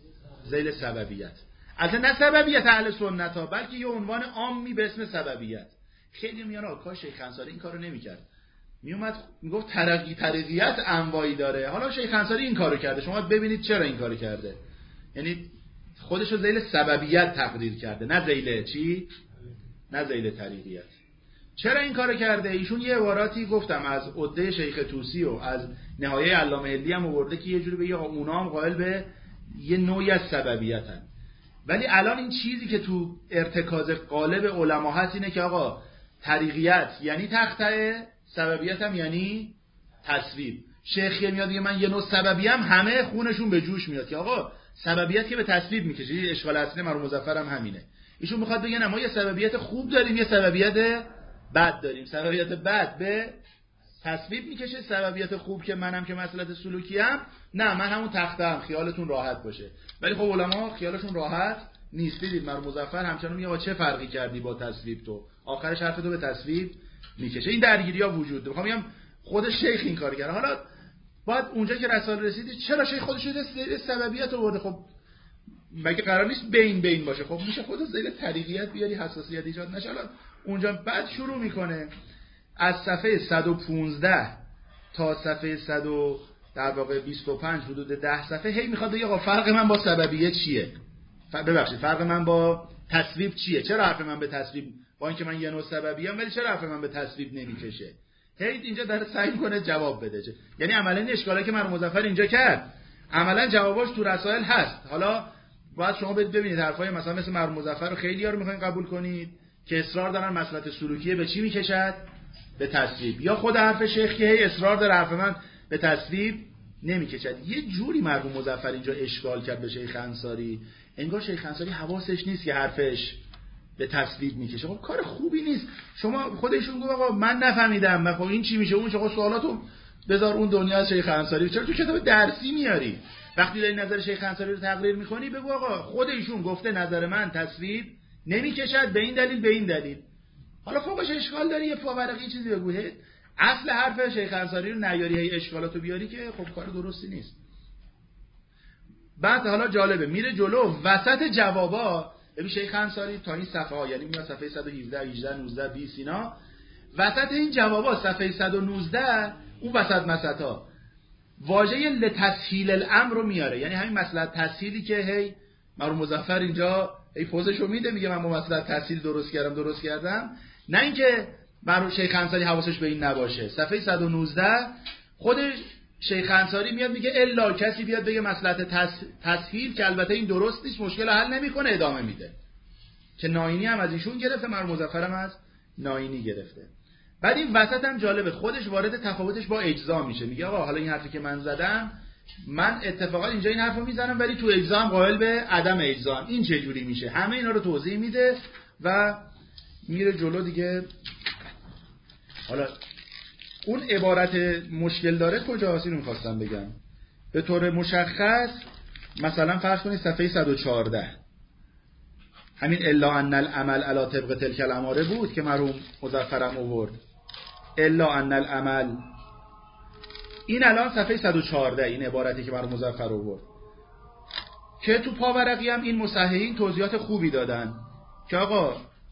ذیل سببیت. اصلا نه سببیت اهل سنت ها، بلکه یه عنوان عامی به اسم سببیت. خیلی میگن آقا کاش شیخ انصاری این کارو نمیکرد، میومد میگفت طریقیت انواعی داره. حالا شیخ انصاری این کارو کرده، شما ببینید چرا این کارو کرده. یعنی خودش رو ذیل سببیت تقریر کرده، نه ذیل چی؟ نه ذیل طریقیت. چرا این کارو کرده؟ ایشون یه عباراتی گفتم از عده شیخ طوسی و از نهایه علامه هندی هم آورده که یه جوری بگه اونا هم قائل به یه نوعی از سببیتن. ولی الان این چیزی که تو ارتکاز قالب علما هست اینه که آقا طریقیت یعنی تخته، سببیت هم یعنی تصویب. شیخی میاد میگه من یه نوع سببی هم، همه خونشون به جوش میاد که آقا سببیت که به تصویب میکشه. اشکال اصلی مرحوم مظفر هم همینه. ایشون میخواد بگه ما یه سببیت خوب داریم، یه سببیت بد داریم. سببیت بد به تصویب میکشه، سببیت خوب که منم که مسئله سلوکی هم نه، من همون تختم، خیالتون راحت باشه. ولی خب علما خیالشون راحت نیست. دیدید مرحوم مظفر همچنان میگه چه فرقی کردی با تصویب تو، آخرش حرف تو به تصویب میکشه. این درگیری‌ها وجود داره. میخوام بگم خود شیخ این کار کرده. حالا بعد اونجا که رساله رسیدی چرا شیخ خودش رو سببیت آورده؟ خب مگه قرار نیست بین باشه؟ خب میشه خودت ذیل طریقیت بیاری، حساسیت ایجاد نشه. حالا اونجا بعد شروع میکنه از صفحه 115 تا صفحه 100 در واقع 25 حدود 10 صفحه هی میخواد بگه آقا فرق من با سببیت چیه؟ ببخشید فرق من با تصویب چیه؟ چرا حرف من به تصویب، با اینکه من یه نوع سببیم ولی چرا حرف من به تصویب نمیکشه؟ هی اینجا داره سعی کنه جواب بده. یعنی عملاً این اشکالی که مرحوم مظفر اینجا کرد عملاً جوابش تو رسائل هست. حالا باید شما ببینید حرفای مثلا مثل مرحوم مظفر رو خیلی‌ها رو میخواین قبول کنید که اصرار دارن مسئله سلوکیه به چی میکشد؟ به تصویب. یا خود حرف شیخ که هی اصرار داره حرف من به تصویب نمیکشد. یه جوری مرحوم مظفر اینجا اشکال کرد به شیخ انصاری، انگار شیخ انصاری حواسش نیست که حرفش به تصویب میکشه. خب کار خوبی نیست. شما خودشون گفت آقا من نفهمیدم، خب این چی میشه اون چه؟ سوالاتو بذار اون دنیا از شیخ انصاری. چرا تو کتاب درسی میاری؟ وقتی داری نظر شیخ انصاری رو تقریر میکنی بگو آقا خود ایشون گفته نظر من تصویب نمیکشد به این دلیل به این دلیل. حالا فوقش اشکال داری یه پاورقی چیزی بگو. اصل حرف شیخ انصاری رو نیاری، هی اشکالاتو بیاری که خب کار درستی نیست. بعد حالا جالبه میره جلو وسط جوابا. ببین شیخ انصاری تا این صفحه ها، یعنی میاد صفحه 117 18 19 20 اینا، وسط این جوابا صفحه 119 اون وسط مسطا واژه لتسهیل الامر رو میاره. یعنی همین مسئله تسهیلی که هی مرحوم مظفر اینجا هی پوزشو میده، میگه من با مسئله تسهیل درست کردم، نه اینکه مرحوم شیخ انصاری حواسش به این نباشه. صفحه 119 خود شیخ انصاری میاد میگه الا کسی بیاد بگه مصلحت تسهیل که البته این درست نیست، مشکل حل نمیکنه، ادامه میده. که ناینی هم از ایشون گرفته، مرحوم مظفر هم از ناینی گرفته. بعد این وسط هم جالبه خودش وارد تفاوتش با اجزا میشه. میگه آقا حالا این حرفی که من زدم، من اتفاقا اینجا این حرفو میزنم ولی تو اجزا هم قائل به عدم اجزا. این چه جوری میشه؟ همه اینا رو توضیح میده و میره جلو دیگه. حالا اون عبارت مشکل داره کجاست؟ اینو می‌خواستم بگم. به طور مشخص مثلا فرض کنید صفحه 114 همین الا ان العمل علی طبق تلک الاماره بود که مرحوم مظفرم آورد. الا ان العمل، این الان صفحه 114 این عبارتی که مرحوم مظفر آورد که تو پاورقی هم این مصححین توضیحات خوبی دادن که آقا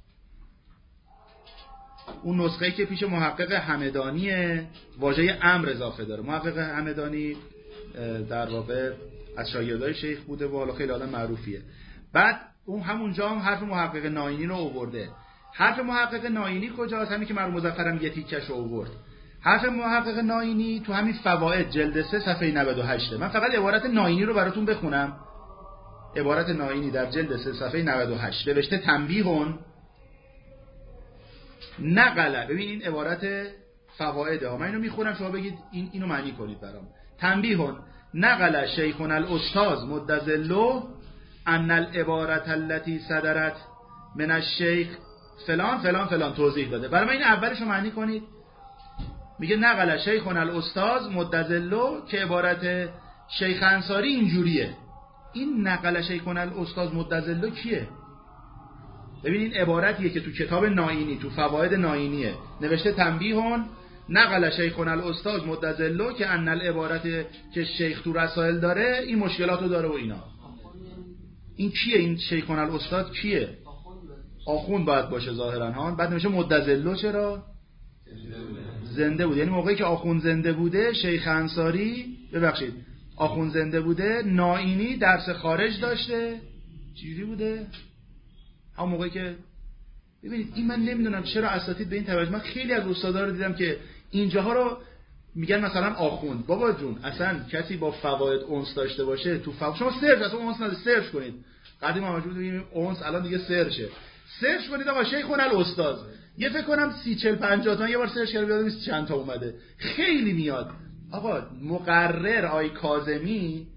اون نسخه‌ای که پیش محقق همدانیه واژه امر اضافه داره. محقق همدانی در واقع از شاگردای شیخ بوده و حالا خیلی آدم معروفیه. بعد اون همونجا هم حرف محقق ناینی رو آورده. حرف محقق ناینی کجاست؟ همین که مرحوم مظفرم یه تیکش رو آورد. حرف محقق ناینی تو همین فواید جلد 3 صفحه 98. من فقط عبارت ناینی رو براتون بخونم. عبارت ناینی در جلد 3 صفحه 98 نوشته تنبیهون نقل. ببین این عبارت فوائده ها، من اینو میخونم شما بگید اینو معنی کنید برام. تنبیهون نقل شیخنا الاستاذ مدظله ان العبارت التي صدرت من الشیخ فلان فلان فلان توضیح داده. برای من این اولش رو معنی کنید. میگه نقل شیخنا الاستاذ مدظله که عبارت شیخ انصاری اینجوریه. این نقل شیخنا الاستاذ مدظله کیه؟ ببینید عبارتیه که تو کتاب ناینی تو فواید ناینیه نوشته تنبیهون نقل شیخنا الاستاذ مدظله که ان العبارت که شیخ تو رسائل داره این مشکلاتو داره و اینا. این کیه؟ این شیخنا الاستاذ کیه؟ آخوند باید باشه ظاهرا ها. بعد نمیشه مدظله چرا؟ زنده بود. یعنی موقعی که آخوند زنده بوده شیخ انصاری آخوند زنده بوده، ناینی درس خارج داشته. چجوری بوده؟ همون موقعی که ببینید این من نمیدونم چرا اساتید به این توجه. من خیلی از استادا رو دیدم که اینجاها رو میگن مثلا آخوند. بابا جون اصلا کسی با فواید اونس داشته باشه تو شما سرچ اصلا اونس نداره سرچ کنید. قدیم ما موجود ببینیم اونس الان دیگه سرچه. سرچ کنید آقا شیخنا الاستاذ. یه فکر کنم 30 40 50 تا یه بار سرچ کردم یادم نیست چند تا اومده. خیلی میاد. آقا مقرر آی کاظمی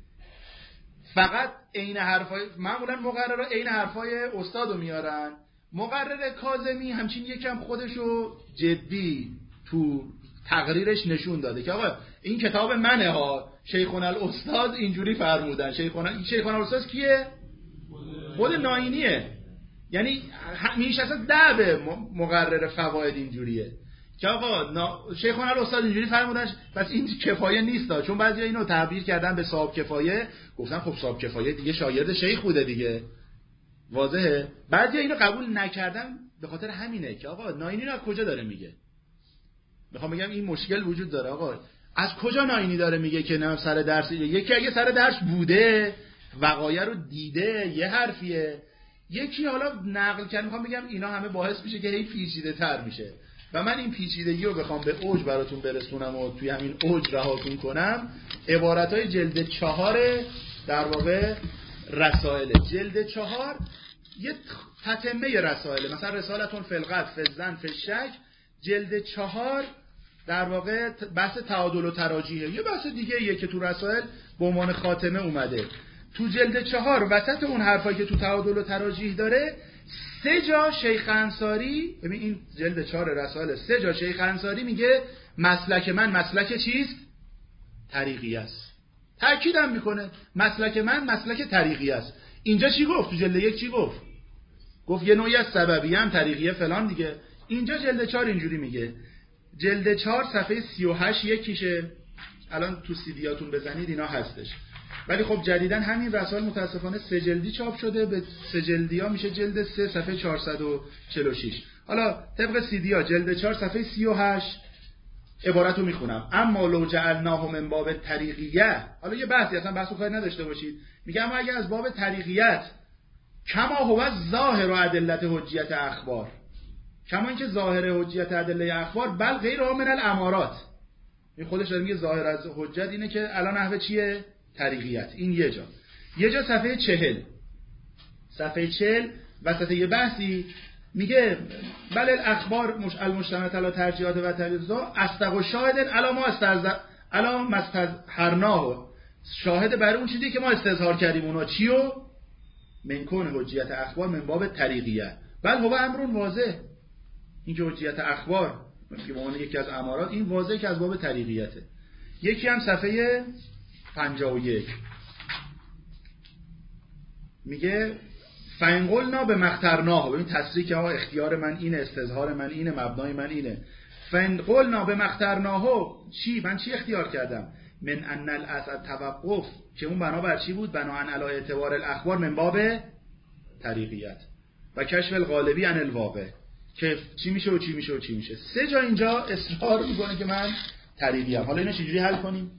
فقط عین حرفای معمولا مقررها عین حرفای استادو میارن. مقرر کاظمی همچین یکم خودشو جدی تو تقریرش نشون داده که آقا این کتاب منه ها، شیخنا الاستاذ اینجوری فرمودن. شیخنا الاستاذ کیه؟ خود ناینیه. یعنی همیشه اصلا دعوه مقرر فواید اینجوریه که آقا شیخنا الاستاذ اینجوری فرمودن پس این کفایه نیست. چون بعضی اینو تعبیر کردن به صاحب کفایه، گفتن خب صاحب کفایه دیگه شاگرد شیخ بوده دیگه، واضحه. بعضی اینو قبول نکردن به خاطر همینه که آقا ناینی رو از کجا داره میگه. میخوام بگم این مشکل وجود داره. آقا از کجا ناینی داره میگه که نه سر درس؟ یکی اگه سر درس بوده وقایع رو دیده یه حرفیه، یکی حالا نقل کرد. میخوام بگم اینا همه باعث میشه که هی پیچیده تر میشه و من این پیچیدگی رو بخوام به اوج براتون برسونم و توی همین اوج رهاتون کنم. عبارتای جلد 4 در واقع رسائل جلد 4 یه تتمه رسائل، مثلا رسالتون فی القدر فی الظن فی الشک. جلد 4 در واقع بحث تعادل و تراجیحه. یه بحث دیگه یه که تو رسائل به عنوان خاتمه اومده. تو جلد 4 وسط اون حرفایی که تو تعادل و تراجیح داره 3 جا شیخ انصاری، ببین این جلد 4 رسائل 3 جا شیخ انصاری میگه مسلک من مسلک چیست؟ طریقیه است. تأکیدم میکنه مسلک من مسلک طریقیه است. اینجا چی گفت؟ تو جلد 1 چی گفت؟ گفت یه نوعی از طبیعیه هم طریقیه فلان دیگه. اینجا جلد 4 اینجوری میگه. جلد 4 صفحه 38 یکیشه. الان تو سیدیاتون بزنید اینا هستش. ولی خب جدیدن همین رسائل متاسفانه 3 جلدی چاپ شده، به 3 جلدی ها میشه جلد 3 صفحه 446. حالا طبق سیدی ها جلد 4 صفحه 38 عبارت رو میخونم. اما لو جعلناه من باب طریقیه. حالا یه بحثی اصلا بحثو کاری نداشته باشید. میگم اما اگه از باب طریقیت کما هو ظاهر و ادلت حجیت اخبار، کما اینکه ظاهر حجیت ادله اخبار بل غیر من الامارات. این خودش داره میگه ظاهر از حجت اینه که الان نحوه چیه؟ طریقیت. این یه جا صفحه 40 صفحه 40 وسط یه بحثی میگه بل الاخبار المجتمعه علی ترجیحات و تلزا اصدق و شاهد علی ما استظهرناه، شاهد برای اون چیزی که ما استظهار کردیم. اونا چیو؟ من کون حجیت اخبار من باب طریقیه بل هو امر واضح. این که حجیت اخبار که به عنوان یکی از امارات این واضحه که از باب طریقیته. یکی هم صفحه 51 میگه فینقلنا به مخترناه. ببین تصریح که آقا اختیار من اینه، استظهار من اینه، مبنای من اینه. فینقلنا به مخترناه چی؟ من چی اختیار کردم؟ من ان الاسد توقف، که اون بنابر چی بود؟ بناهن علی اعتبار الاخبار من باب طریقیت و کشف الغالبی عن الواقع، که چی میشه و چی میشه و چی میشه. 3 جا اینجا اصرار میکنه که من طریقیم. حالا اینو چجوری حل کنیم؟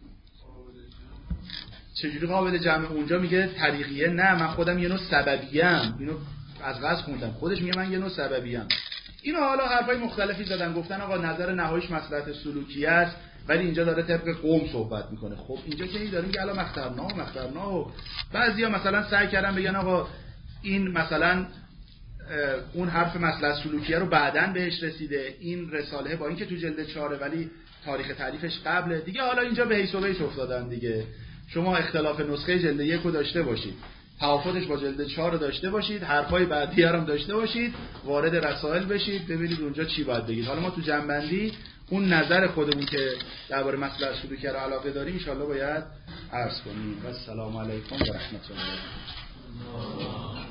چجوری قابل جمع؟ اونجا میگه طریقیه، نه من خودم یه نوع سببیم. اینو از قصد خوندم. خودش میگه من یه نوع سببیم. اینو حالا حرفای مختلفی زدن، گفتن آقا نظر نهاییش مصلحت سلوکی است، ولی اینجا داره طبق قوم صحبت میکنه. خب اینجا که داریم که الان مخترنا و بعضیا مثلا سعی کردن بگن آقا این مثلا اون حرف مصلحت سلوکیه رو بعداً بهش رسیده، این رساله با اینکه تو جلد 4 ولی تاریخ تالیفش قبله دیگه. حالا اینجا به حیث و بیت افتادن دیگه. شما اختلاف نسخه جلد 1 رو داشته باشید، توافقش با جلد 4 رو داشته باشید، حرفای بعدی هم داشته باشید، وارد رسائل بشید، ببینید اونجا چی باید بگید. حالا ما تو جنبندی اون نظر خودمون که درباره مصلحت سلوکیه رو علاقه داریم ان شاءالله باید عرض کنیم. و السلام علیکم و رحمت الله.